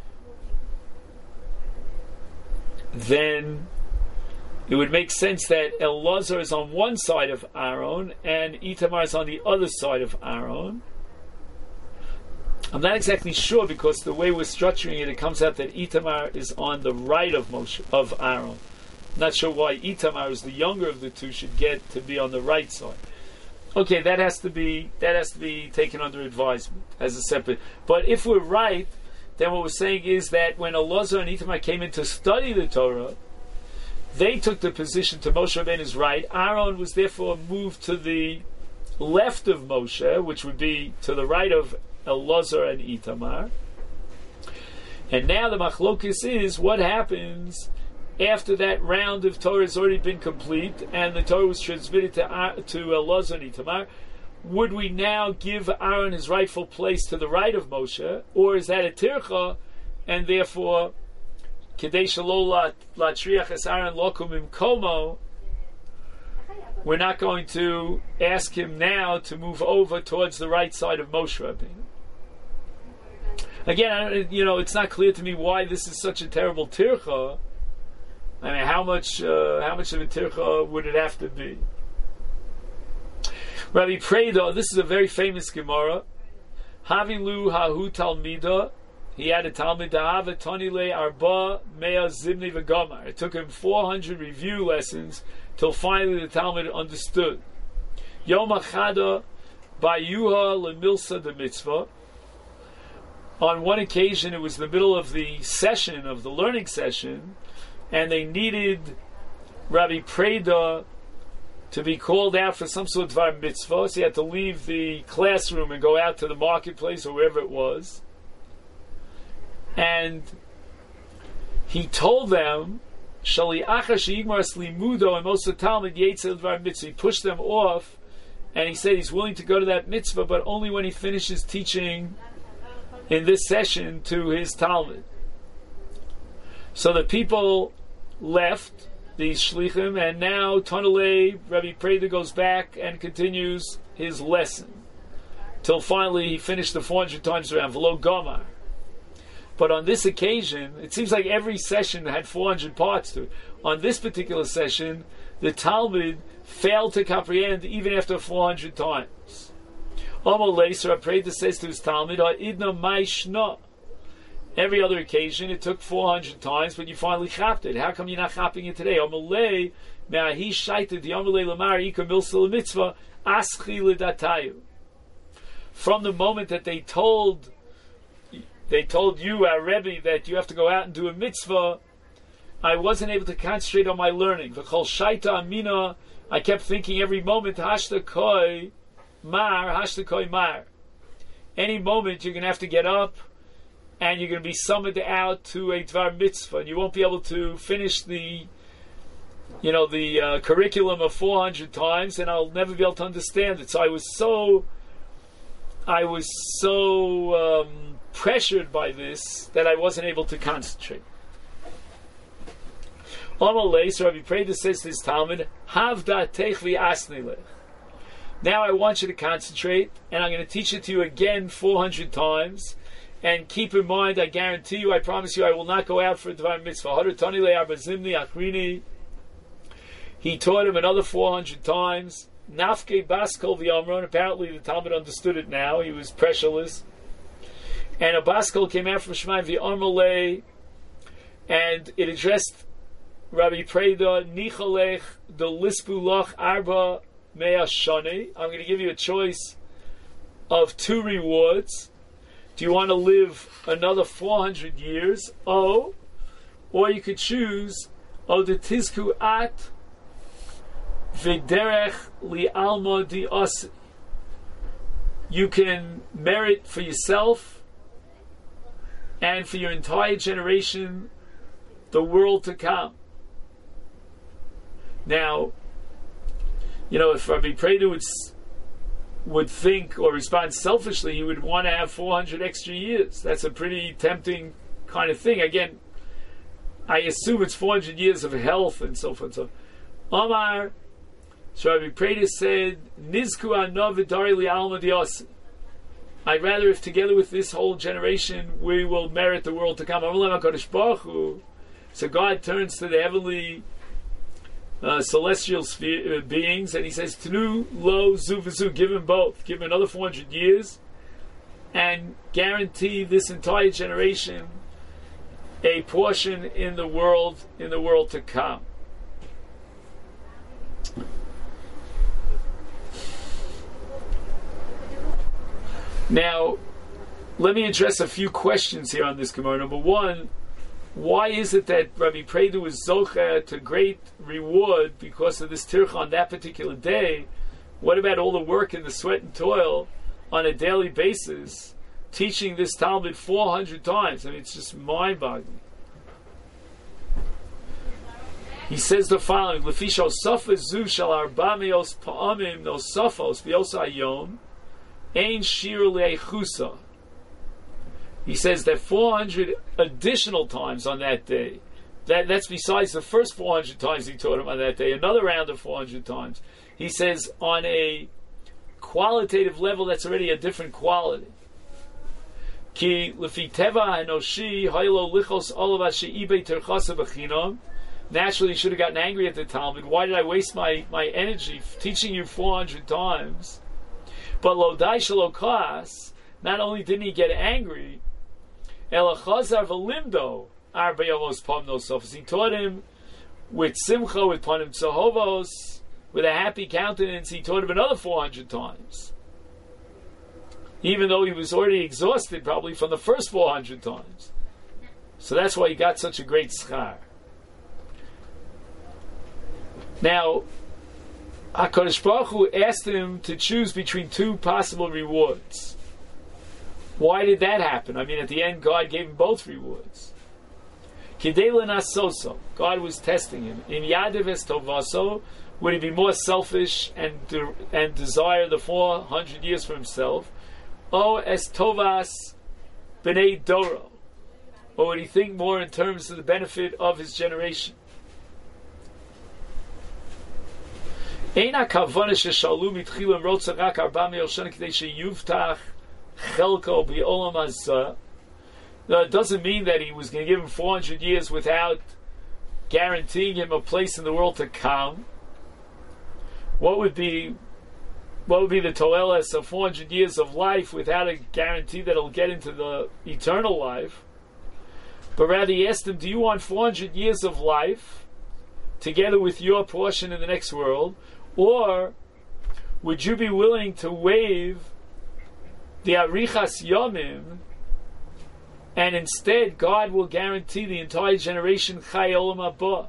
then it would make sense that Elazar is on one side of Aaron and Itamar is on the other side of Aaron. I'm not exactly sure because the way we're structuring it, it comes out that Itamar is on the right of Moshe, of Aaron. I'm not sure why Itamar, as the younger of the two, should get to be on the right side. Okay, that has to be that has to be taken under advisement as a separate. But if we're right, then what we're saying is that when Elazar and Itamar came in to study the Torah, they took the position to Moshe Rabbeinu's right. Aaron was therefore moved to the left of Moshe, which would be to the right of Elazar and Itamar. And now the machlokes is what happens after that round of Torah has already been complete and the Torah was transmitted to, to Elazar and Itamar. Would we now give Aaron his rightful place to the right of Moshe, or is that a tircha, and therefore Kadesh lo latriach es Aaron lokum imkomo, we're not going to ask him now to move over towards the right side of Moshe Rabbeinu. Again, I, you know, it's not clear to me why this is such a terrible tircha. I mean, how much uh, how much of a tircha would it have to be? Rabbi Preda, this is a very famous Gemara. Havilu hahu talmida. He had a Talmud da'ava tonile arba mea zimni v'gomar. It took him four hundred review lessons till finally the Talmud understood. Yom achada bayuha lemilsa de mitzvah. On one occasion, it was the middle of the session, of the learning session, and they needed Rabbi Preda to be called out for some sort of dvar mitzvah, so he had to leave the classroom and go out to the marketplace or wherever it was. And he told them, Shali achash yigmar slimudo and most of the Talmud yetzel dvar mitzvah. He pushed them off, and he said he's willing to go to that mitzvah, but only when he finishes teaching in this session to his Talmud. So the people left, these shlichim, and now Tonalei, Rabbi Preda goes back and continues his lesson till finally he finished the four hundred times around v'lo gomar. But on this occasion, it seems like every session had four hundred parts to it. On this particular session, the Talmud failed to comprehend even after four hundred times. Amar Leiser, Preda says to his Talmud, "Idna mai shna." Every other occasion, it took four hundred times, but you finally chapped it. How come you're not chapping it today? Amalei me'ahi shaited the amalei lamar ika milsa mitzvah aschi l'datayu. From the moment that they told, they told you, our Rebbe, that you have to go out and do a mitzvah, I wasn't able to concentrate on my learning. V'chol shaita amina, I kept thinking every moment, hashta koi mar, hashta koi mar. Any moment you're going to have to get up and you're going to be summoned out to a dvar mitzvah, and you won't be able to finish the, you know, the uh, curriculum of four hundred times, and I'll never be able to understand it. So I was so, I was so um, pressured by this that I wasn't able to concentrate. Amalei, so Rabbi Preda says to his Talmud, Hav da'atech v'asni lech. Now I want you to concentrate, and I'm going to teach it to you again four hundred times. And keep in mind, I guarantee you, I promise you, I will not go out for a Dvar Mitzvah. He taught him another four hundred times. Nafke Baskol v'Yamron. Apparently the Talmud understood it now. He was pressureless. And a Baskol came out from Shemaim v'Amalei, and it addressed Rabbi Preda, Nichalech the Lispulach Arba Mea Shani. I'm going to give you a choice of two rewards. Do you want to live another four hundred years? Oh, or you could choose O the Tizku At V'derech Li Alma Di Asi. You can merit for yourself and for your entire generation the world to come. Now, you know, if Rabbi Preda would would think or respond selfishly, he would want to have four hundred extra years. That's a pretty tempting kind of thing. Again, I assume it's four hundred years of health and so forth. So, Omar, so Rabbi Preda said, Nizku ano v'dari li alma dios. I'd rather if together with this whole generation we will merit the world to come. So God turns to the heavenly Uh, celestial sphere, uh, beings, and he says, Tnu lo zu v'zu, give him both, give him another four hundred years, and guarantee this entire generation a portion in the world, in the world to come. Now, let me address a few questions here on this Gemara. Number one, why is it that Rabbi Preda was zocha to great reward because of this tircha on that particular day? What about all the work and the sweat and toil on a daily basis, teaching this Talmud four hundred times? I mean, it's just mind-boggling. He says the following: Lefisha osafas zu shal arba meos pa'amim nosafos v'os hayom ein shir le'echusa. He says that four hundred additional times on that day, that, that's besides the first four hundred times he taught him on that day, another round of four hundred times. He says on a qualitative level, that's already a different quality. Ki lefi teva hanoshi haylo lichos olav she'ibei terchasa b'chinam. Naturally, he should have gotten angry at the Talmud. Why did I waste my, my energy teaching you four hundred times? But lo dai shelo kas, not only didn't he get angry, he taught him with simcha, with panim tzahovos, with a happy countenance. He taught him another four hundred times, even though he was already exhausted probably from the first four hundred times. So that's why he got such a great schar. Now, HaKadosh Baruch Hu asked him to choose between two possible rewards. Why did that happen? I mean, at the end, God gave him both rewards. Kidei l'nasoso, God was testing him. In Yadav es tovaso, would he be more selfish and de- and desire the four hundred years for himself? O es tovas b'nei doro, or would he think more in terms of the benefit of his generation? Eina kavana sheshalu mitchilam rotza rak arba me'el shana kidei sheyuvtach chelko b'olam hazeh. No, it doesn't mean that he was going to give him four hundred years without guaranteeing him a place in the world to come. What would be, what would be the toeles of four hundred years of life without a guarantee that he'll get into the eternal life? but rather he asked him, do you want four hundred years of life together with your portion in the next world, or would you be willing to waive the Arichas Yomim, and instead God will guarantee the entire generation Chai Olam Haba?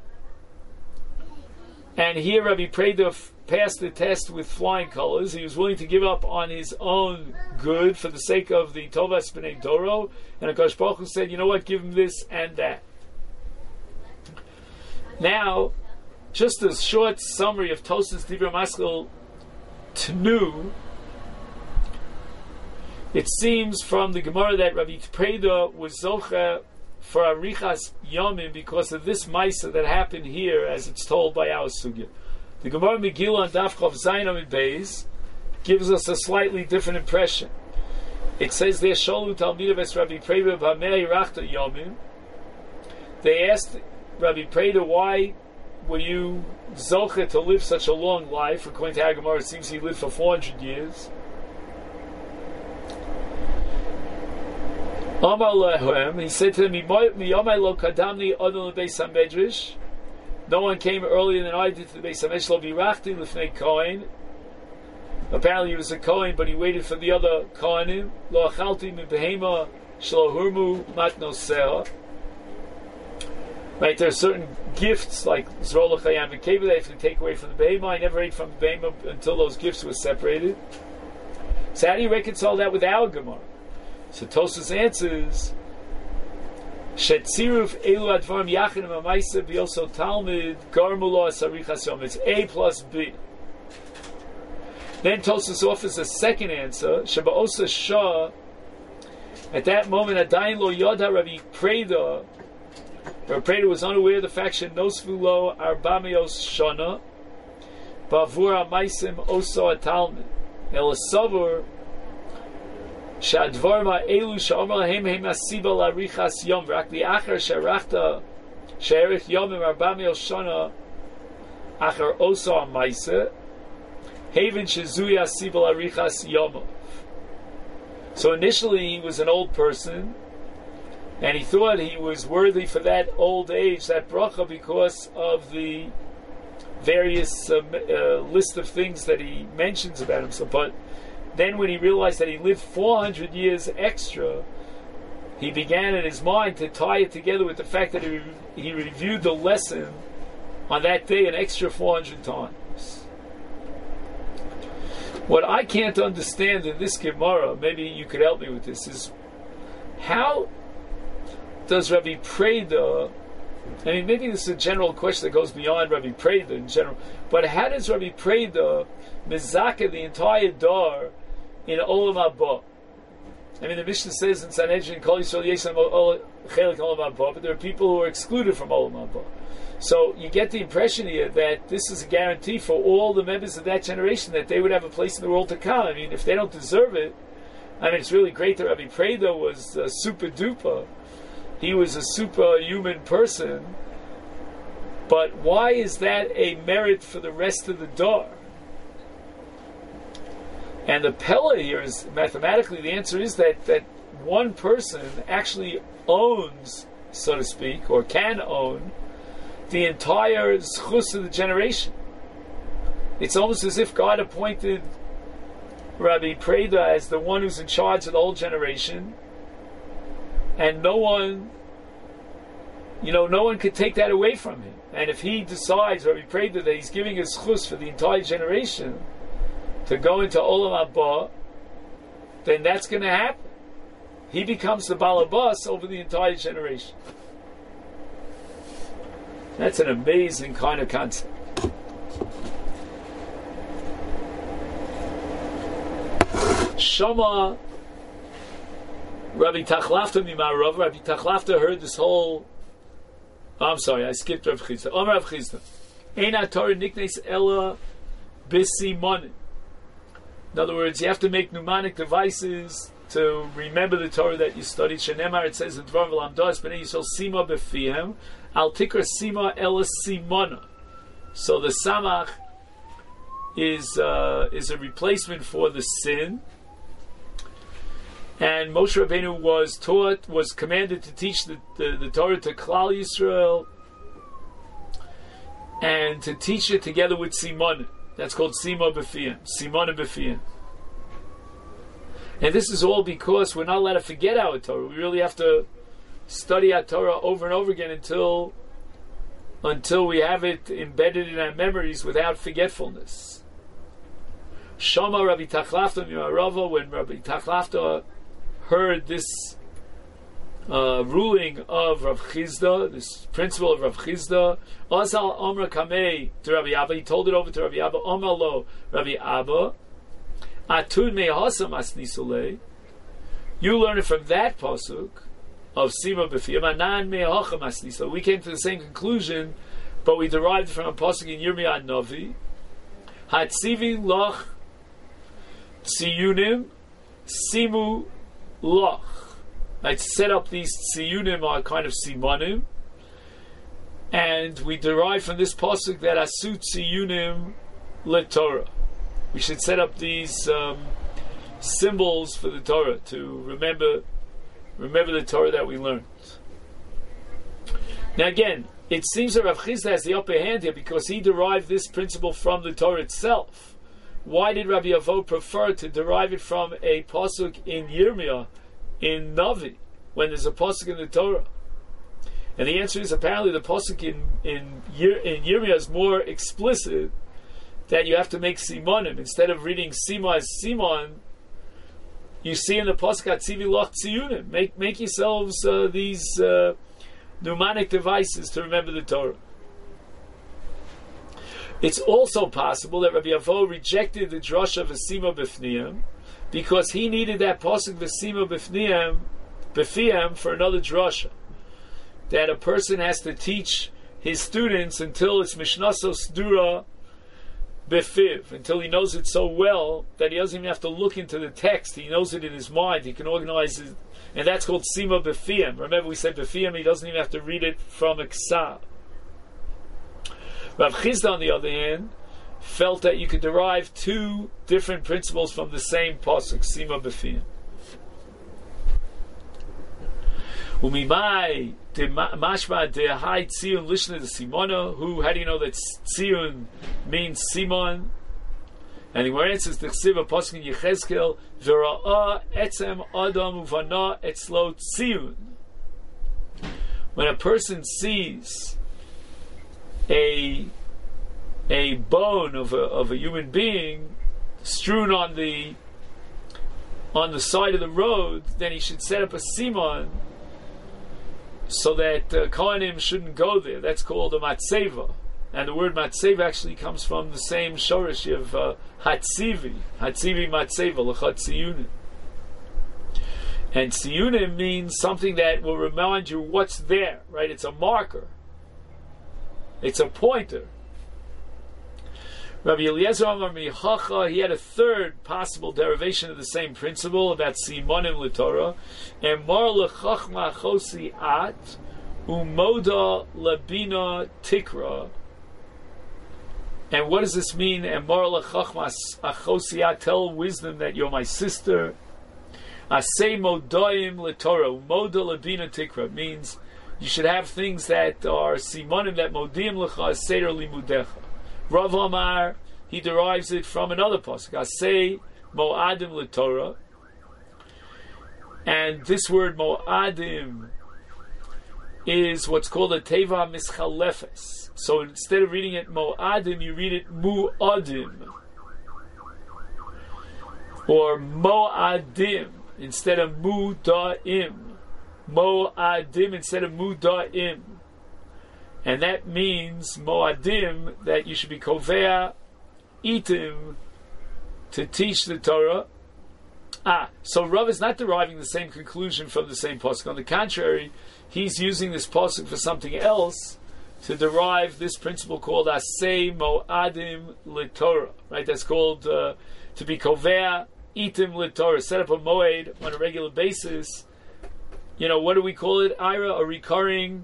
And here Rabbi Preda passed the test with flying colors. He was willing to give up on his own good for the sake of the Tovas B'nai Doro, and HaKadosh Baruch Hu said, you know what, give him this and that. Now, just a short summary of Tosas Divrei Maskil Tnu. It seems from the Gemara that Rabbi Preda was Zocha for Arichas Yomim because of this Maisa that happened here, as it's told by our Sugya. The Gemara Megillah on Daf Chav Zayin Amid Beis gives us a slightly different impression. It says there, Sholu Talmidav es Rabbi Preda b'Hamei Rachta Yomim. They asked Rabbi Preda, why were you Zocha to live such a long life? According to our Gemara, it seems he lived for four hundred years. Amar lehem, he said to them, "Miyamai lo kadamni adon lebeis hamedrash." No one came earlier than I did to the Beis Hamedrash. Lo birachti lifnei Kohen. Apparently he was a Kohen, but he waited for the other Kohanim. Lo achalti mi behema shelo hurmu matnoseh. Right, there are certain gifts like Zrola Chayam and Keva that you have to take away from the behema. I never ate from the behema until those gifts were separated. So how do you reconcile that with our Gemara? So Tosas answers, Shetziruf elu advarim yachin ma'maisa b'yoso talmid garmulo asarichas yom. It's A plus B. Then Tosas offers a second answer. Sheba'osa shah. At that moment, Adayin lo yoda Rabbi Preda. Rabbi Preda was unaware of the fact that nosfu lo arbamios shana ba'avur ha'maisim oso atalmid el asavur. Shadvarma elu sha'omar hem hem asiba larichas yom v'rak li'achar sharachta she'erich yomim arbamil shana achar osa ha'maisa haven she'zui asiba larichas yom. So initially he was an old person, and he thought he was worthy for that old age, that bracha, because of the various uh, uh, list of things that he mentions about himself. But then when he realized that he lived four hundred years extra, he began in his mind to tie it together with the fact that he, re- he reviewed the lesson on that day an extra four hundred times. What I can't understand in this Gemara, maybe you could help me with this, is how does Rabbi Preda, I mean, maybe this is a general question that goes beyond Rabbi Preda in general, but how does Rabbi Preda mizaka the entire dar in Olam Haba? I mean, the Mishnah says in Sanhedrin, Kol Yisrael Yesam Chelik Olam Haba, but there are people who are excluded from Olam Haba. So you get the impression here that this is a guarantee for all the members of that generation that they would have a place in the world to come. I mean, if they don't deserve it, I mean, it's really great that Rabbi Preda was uh, super duper. He was a superhuman person, but why is that a merit for the rest of the dar? And the Pella here is, mathematically, the answer is that, that one person actually owns, so to speak, or can own, the entire zchus of the generation. It's almost as if God appointed Rabbi Preda as the one who's in charge of the whole generation, and no one, you know, no one could take that away from him. And if he decides, Rabbi Preda, that he's giving a zchus for the entire generation to go into Olam Haba, then that's going to happen. He becomes the balabas over the entire generation. That's an amazing kind of concept. Shama Rabbi Tachlafta Mimarav. Rabbi Tachlafta heard this whole. Oh, I'm sorry, I skipped Rav Chizda. Omar Rav Chizda. Ein Torah niknes ella b'simonim. In other words, you have to make mnemonic devices to remember the Torah that you studied. Shenemar, it says in Dvar v'lamdas b'nei Yisrael sima b'fihem al tikra sima ella simona. So the samach is uh, is a replacement for the sin. And Moshe Rabbeinu was taught, was commanded to teach the, the, the Torah to Klal Yisrael, and to teach it together with Simon. That's called Sima B'Fiyim, Simon B'Fiyim. And this is all because we're not allowed to forget our Torah. We really have to study our Torah over and over again until until we have it embedded in our memories without forgetfulness. Shama Rabbi Tachlafta Mimarava, when Rabbi Tachlafta heard this uh, ruling of Rav Chizda, this principle of Rav Chizda, Azal Omra Kamei to Rabbi Abba, he told it over to Rabbi Abba, Omar Lo, Rabbi Abba, Atun Mehasam Asnisulei, you learn it from that pasuk of Sima B'Fiyim, Anan Mehacham Asnisulei. We came to the same conclusion, but we derived it from a pasuk in Yirmiyah Novi, Hatzivi Loch Tziyunim Simu Loch. I set up these Tziyunim are kind of Simonim, and we derive from this pasuk that Asu Tziyunim LeTorah. We should set up these um, symbols for the Torah to remember remember the Torah that we learned. Now again, it seems that Rav Chizda has the upper hand here because he derived this principle from the Torah itself. Why did Rabbi Avo prefer to derive it from a pasuk in Yirmiyah, in Navi, when there's a pasuk in the Torah? And the answer is apparently the pasuk in in, Yir, in Yirmiyah is more explicit, that you have to make Simonim. Instead of reading Sima as Simon, you see in the pasuk Atzivi Loch Tziyunim. Make make yourselves uh, these uh, mnemonic devices to remember the Torah. It's also possible that Rabbi Avo rejected the drasha of Sima B'Fniyam because he needed that pasuk V'Sima B'Fniyam B'Fiyam for another drasha, that a person has to teach his students until it's Mishnaso Sdura B'Fiv, until he knows it so well that he doesn't even have to look into the text. He knows it in his mind. He can organize it, and that's called Sima B'Fiyam. Remember, we said B'Fiyam. He doesn't even have to read it from a Ksav. Rav Chizda, on the other hand, felt that you could derive two different principles from the same pasuk, Sima B'Fiyam. Umimai de mashma de hai tziyun lishna de simona. Who? How do you know that tziyun means Simon? And the Gemara answers the chsiva pasuk in Yechezkel v'ra'a etzem adam uvana etzlo tziyun. When a person sees a a bone of a of a human being strewn on the on the side of the road, then he should set up a simon so that uh, Kohanim shouldn't go there. That's called a matzeva, and the word matzeva actually comes from the same shorish of uh, hatzivi, hatzivi matzeva l'chad tziyunim. And tziyunim means something that will remind you what's there, right? It's a marker. It's a pointer. Rabbi Eliezer Amar Michacha, he had a third possible derivation of the same principle about Simonim LeTorah, and Mar Lechachma Chosi At Umoda Labina Tikra. And what does this mean? And Mar Lechachma Chosi At, tell wisdom that you're my sister. Asay Modaim LeTorah Umoda Labina Tikra means you should have things that are Simonim that Modim Lecha Seder Limudecha. Rav Amar, he derives it from another pasuk, Asay Mo'adim LeTorah, and this word Mo'adim is what's called a Teva Mischalefes. So instead of reading it Mo'adim, you read it Mu'adim, or Mo'adim instead of Mu'da'im, Mo'adim instead of Mu'da'im. And that means Moadim, that you should be Kovea Itim to teach the Torah. Ah, so Rav is not deriving the same conclusion from the same pasuk. On the contrary, he's using this pasuk for something else to derive this principle called Asay Moadim LeTorah. Right? That's called uh, to be Kovea Itim LeTorah. Set up a moed on a regular basis. You know, what do we call it, Ira? A recurring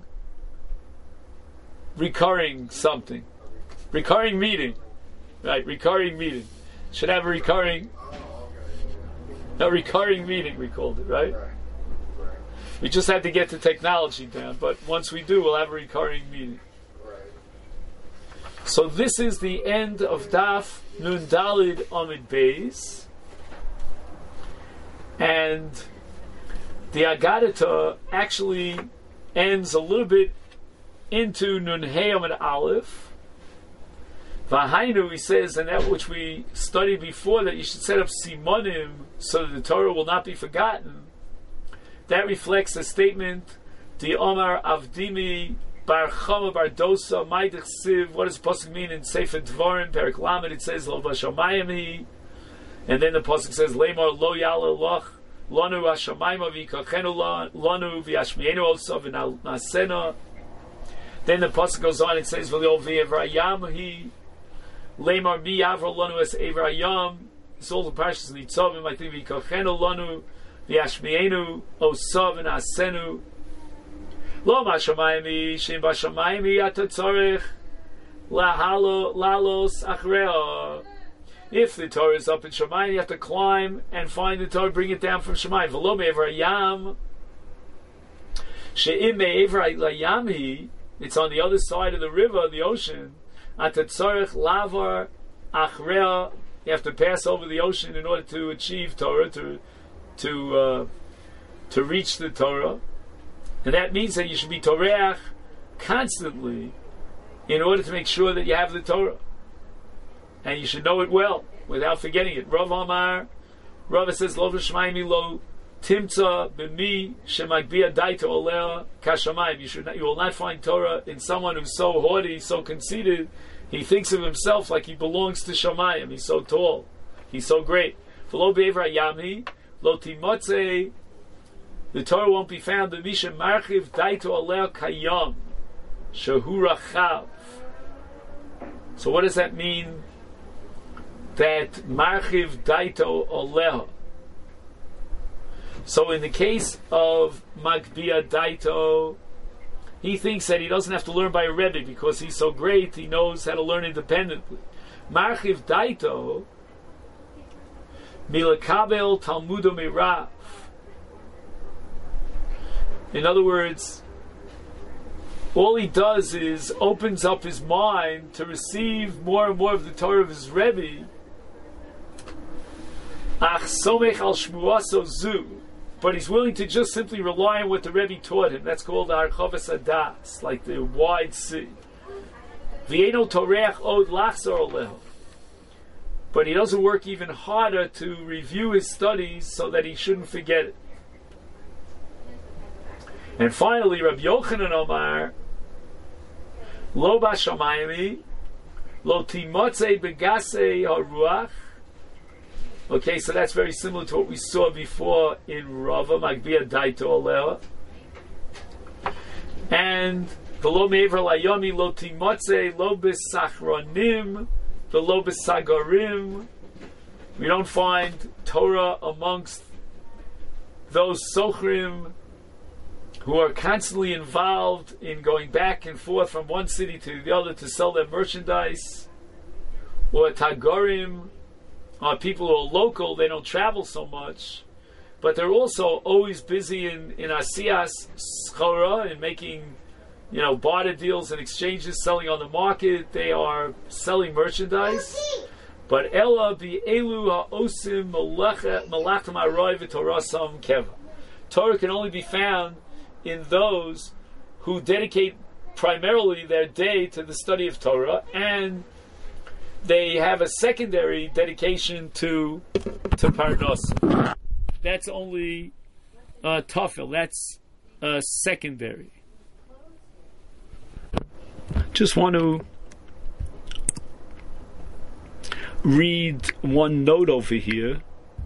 recurring something. Recurring meeting. Right, recurring meeting. Should have a recurring A recurring meeting, we called it, right? Right. Right. We just had to get the technology down, but once we do, we'll have a recurring meeting. Right. So this is the end of Daf Nun Dalid Amid Beis. And the Agadata actually ends a little bit into Nun Hey Amid Aleph. Vahainu, he says, and that which we studied before, that you should set up Simonim so that the Torah will not be forgotten. That reflects the statement, Di Omar Avdimi Bar Chama Bar Dosa Maidich Siv. What does the pasuk mean in Sefer Dvarim, Perik Lamed? It says, Lo Vashamayim. And then the pasuk says, Lemar Lo Yala Loch Lanu Vashamayim Vikachenu Lanu Viashmienu Osa V'Nasena. Then the pasuk goes on, it says, V'Lo V'Evrayam He Lemar Mi Avro Lanu Es Evrayam. It's all the parashas Nitzavim. I think Vikachenu Lanu Viashmienu Osa V'Nasenu. Lo Vashamayim Shem Vashamayim Ata Tzorech Lahalo Lalos Achrea. If the Torah is up in Shemayim, you have to climb and find the Torah, bring it down from Shemayim. V'lo me'ever hayam, she'im me'ever hayam, it's on the other side of the river, the ocean. Ata tzorech lavar achrea, you have to pass over the ocean in order to achieve Torah, to to uh, to reach the Torah. And that means that you should be Toreach constantly in order to make sure that you have the Torah. And you should know it well, without forgetting it. Rav Amar, Rav says, Lo v'shmayim lo timtza b'mi shemagbia daita olea kashamayim. You should not, you will not find Torah in someone who's so haughty, so conceited. He thinks of himself like he belongs to Shamayim. He's so tall. He's so great. V'lo be'evra yami, lo timotze, the Torah won't be found b'mi shemarchiv daita olea kayam, shehu rachav. So what does that mean? That marchiv daito oleha. So in the case of Magbia daito, he thinks that he doesn't have to learn by a Rebbe because he's so great, he knows how to learn independently. Marchiv daito, milakabel talmudo mirav. In other words, all he does is opens up his mind to receive more and more of the Torah of his Rebbe. Ach somech al shmuaso zu, but he's willing to just simply rely on what the Rebbe taught him. That's called Archavas Adas, like the wide sea. V'eno toreach od lachzor oleho, but he doesn't work even harder to review his studies so that he shouldn't forget it. And finally, Rabbi Yochanan Omar, Lo bashamayimi, lo timotze begase haruach. Okay, so that's very similar to what we saw before in Rava, Magbia Daito Aleha. And the lo me'ever layomi, lo timotze, lo besachronim, the lo besagarim. We don't find Torah amongst those sochrim who are constantly involved in going back and forth from one city to the other to sell their merchandise, or tagorim, are people who are local, they don't travel so much, but they're also always busy in, in asiyas schora, in making, you know, barter deals and exchanges, selling on the market. They are selling merchandise. But ella bi elu ha'osim malachim aroy v'torasam keva. Torah can only be found in those who dedicate primarily their day to the study of Torah, and they have a secondary dedication to to Parnos. That's only uh, Tafel. That's uh, secondary. Just want to read one note over here.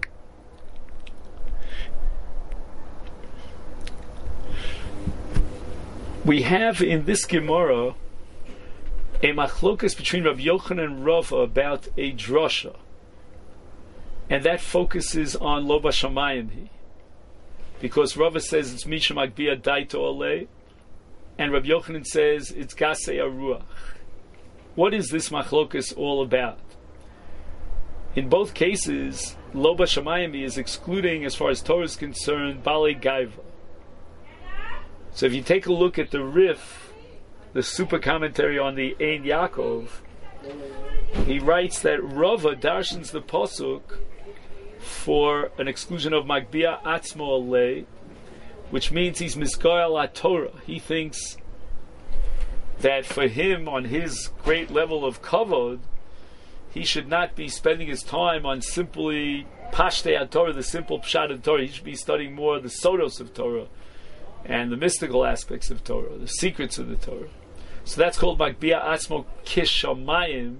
We have in this Gemara a machlokas between Rabbi Yochanan and Rava about a drasha, and that focuses on Lo Bashamayim, because Rava says it's Misha Magbia Daito Oleh, and Rabbi Yochanan says it's Gasei Aruach. What is this machlokas all about? In both cases, Lo Bashamayim is excluding, as far as Torah is concerned, Bali Gaiva. So if you take a look at the Rif, the super commentary on the Ein Yaakov, he writes that Rava darshans the Pasuk for an exclusion of Magbia Atzmo Alei, which means he's Mizgoyal HaTorah. He thinks that for him, on his great level of kavod, he should not be spending his time on simply Pashtei HaTorah, the simple Pshat of Torah. He should be studying more the Sodos of Torah and the mystical aspects of Torah, the secrets of the Torah. So that's called Magbia Atzmo Kishamayim,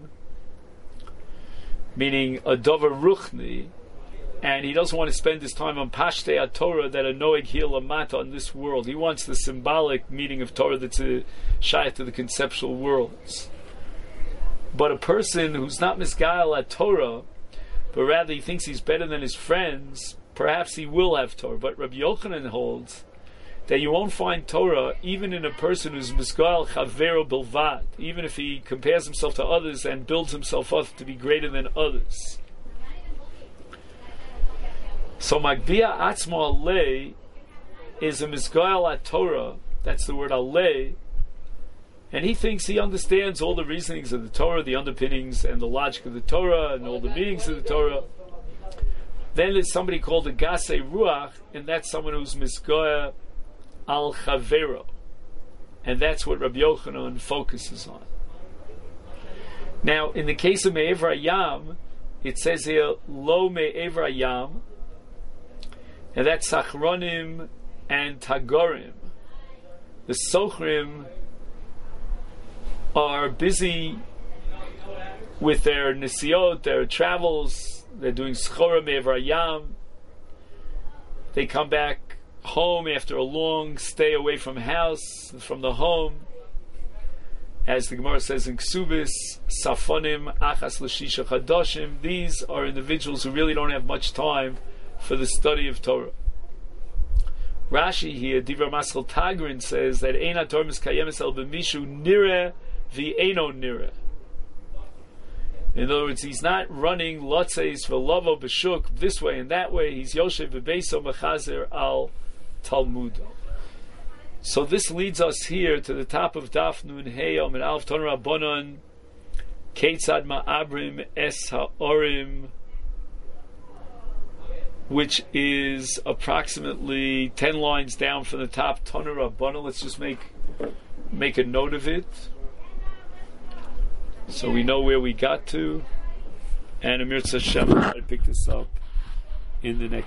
meaning a Dover Ruchni, and he doesn't want to spend his time on Pashtei HaTorah that are Noeg Hil Lamata on this world. He wants the symbolic meaning of Torah that's a shayach to the conceptual worlds. But a person who's not Mizgael at Torah, but rather he thinks he's better than his friends, perhaps he will have Torah. But Rabbi Yochanan holds that you won't find Torah even in a person who's Mizgael Chavero Bilvad, even if he compares himself to others and builds himself up to be greater than others. So Magbia Atzmo Alei is a Mizgael at Torah, that's the word Alei, and he thinks he understands all the reasonings of the Torah, the underpinnings and the logic of the Torah, and all the meanings of the Torah. Then there's somebody called the Gasei Ruach, and that's someone who's Mizgael Al Chavero, and that's what Rabbi Yochanan focuses on. Now, in the case of Me'ever Hayam, it says here, Lo Me'ever Hayam, and that's Sachronim and Tagorim. The Sochrim are busy with their Nisiot, their travels, they're doing Schora Me'ever Hayam. They come back home after a long stay away from house, from the home. As the Gemara says in Ksubis, Safonim Achas L'Shisha Chadoshim, these are individuals who really don't have much time for the study of Torah. Rashi here, Divrei Maschil Tagrin, says that Ein HaTorah Miskayemes El B'mishu Nireh V'Eino Nireh. In other words, he's not running Lotzeis V'Lovo B'Shuk this way and that way. He's Yoshev V'Beiso Mechazer Al Talmudo. So this leads us here to the top of Daf Nun Heyom and Alf Ton Rabbanon Keitzad Ma'abrim Es Ha'orim, which is approximately ten lines down from the top. Tana Rabbanan. Let's just make make a note of it, so we know where we got to. And Amir Tzashem, I pick this up in the next.